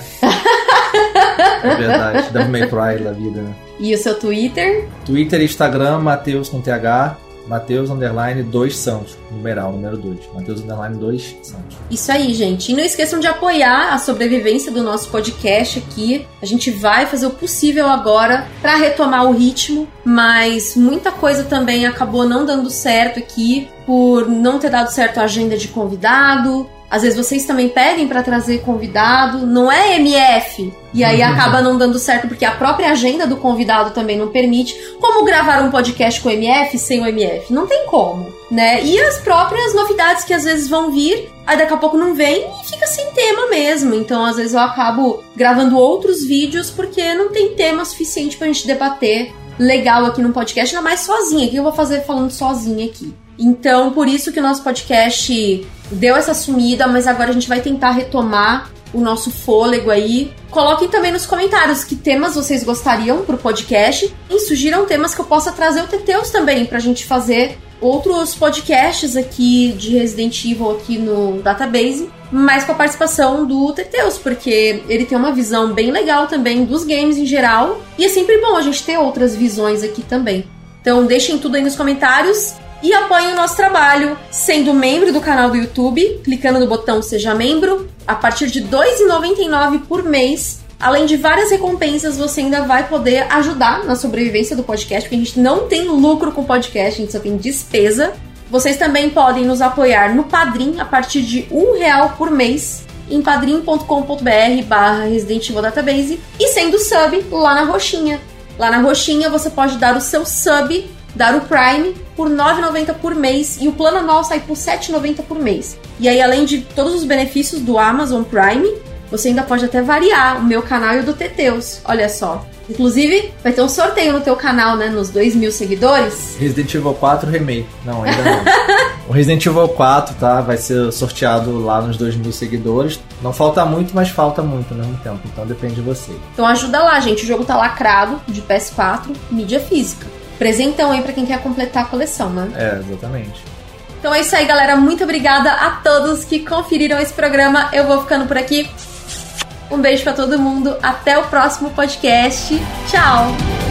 É verdade, Devil May Cry da vida, né? E o seu Twitter? Twitter e Instagram, Mateus com TH. Mateus _2 Santos, numeral, número 2. Mateus _2 Santos. Isso aí, gente. E não esqueçam de apoiar a sobrevivência do nosso podcast aqui. A gente vai fazer o possível agora para retomar o ritmo, mas muita coisa também acabou não dando certo aqui, por não ter dado certo a agenda de convidado. Às vezes vocês também pedem pra trazer convidado, não é MF, e aí acaba não dando certo porque a própria agenda do convidado também não permite. Como gravar um podcast com o MF sem o MF? Não tem como, né? E as próprias novidades que às vezes vão vir, aí daqui a pouco não vem e fica sem tema mesmo. Então às vezes eu acabo gravando outros vídeos porque não tem tema suficiente pra gente debater legal aqui no podcast, ainda mais sozinha. O que eu vou fazer falando sozinha aqui? Então, por isso que o nosso podcast deu essa sumida, mas agora a gente vai tentar retomar o nosso fôlego aí. Coloquem também nos comentários que temas vocês gostariam pro podcast e sugiram temas que eu possa trazer o Teteus também pra gente fazer outros podcasts aqui de Resident Evil aqui no Database, mas com a participação do Teteus, porque ele tem uma visão bem legal também dos games em geral, e é sempre bom a gente ter outras visões aqui também. Então deixem tudo aí nos comentários e apoiem o nosso trabalho sendo membro do canal do YouTube, clicando no botão Seja Membro, a partir de R$ 2,99 por mês. Além de várias recompensas, você ainda vai poder ajudar na sobrevivência do podcast, porque a gente não tem lucro com o podcast, a gente só tem despesa. Vocês também podem nos apoiar no Padrim a partir de R$1 por mês, em padrim.com.br/Resident Evil Database, e sendo sub lá na roxinha. Lá na roxinha você pode dar o seu sub, dar o Prime, por R$ 9,90 por mês, e o plano anual sai por R$ 7,90 por mês. E aí, além de todos os benefícios do Amazon Prime, você ainda pode até variar o meu canal e o do Teteus, olha só. Inclusive, vai ter um sorteio no teu canal, né, nos 2.000 seguidores. Resident Evil 4 Remake. Não, ainda não. O Resident Evil 4, tá, vai ser sorteado lá nos 2.000 seguidores. Não falta muito, mas falta muito ao mesmo tempo, então depende de você. Então ajuda lá, gente, o jogo tá lacrado, de PS4, mídia física. Presentão aí pra quem quer completar a coleção, né? É, exatamente. Então é isso aí, galera. Muito obrigada a todos que conferiram esse programa. Eu vou ficando por aqui. Um beijo pra todo mundo. Até o próximo podcast. Tchau!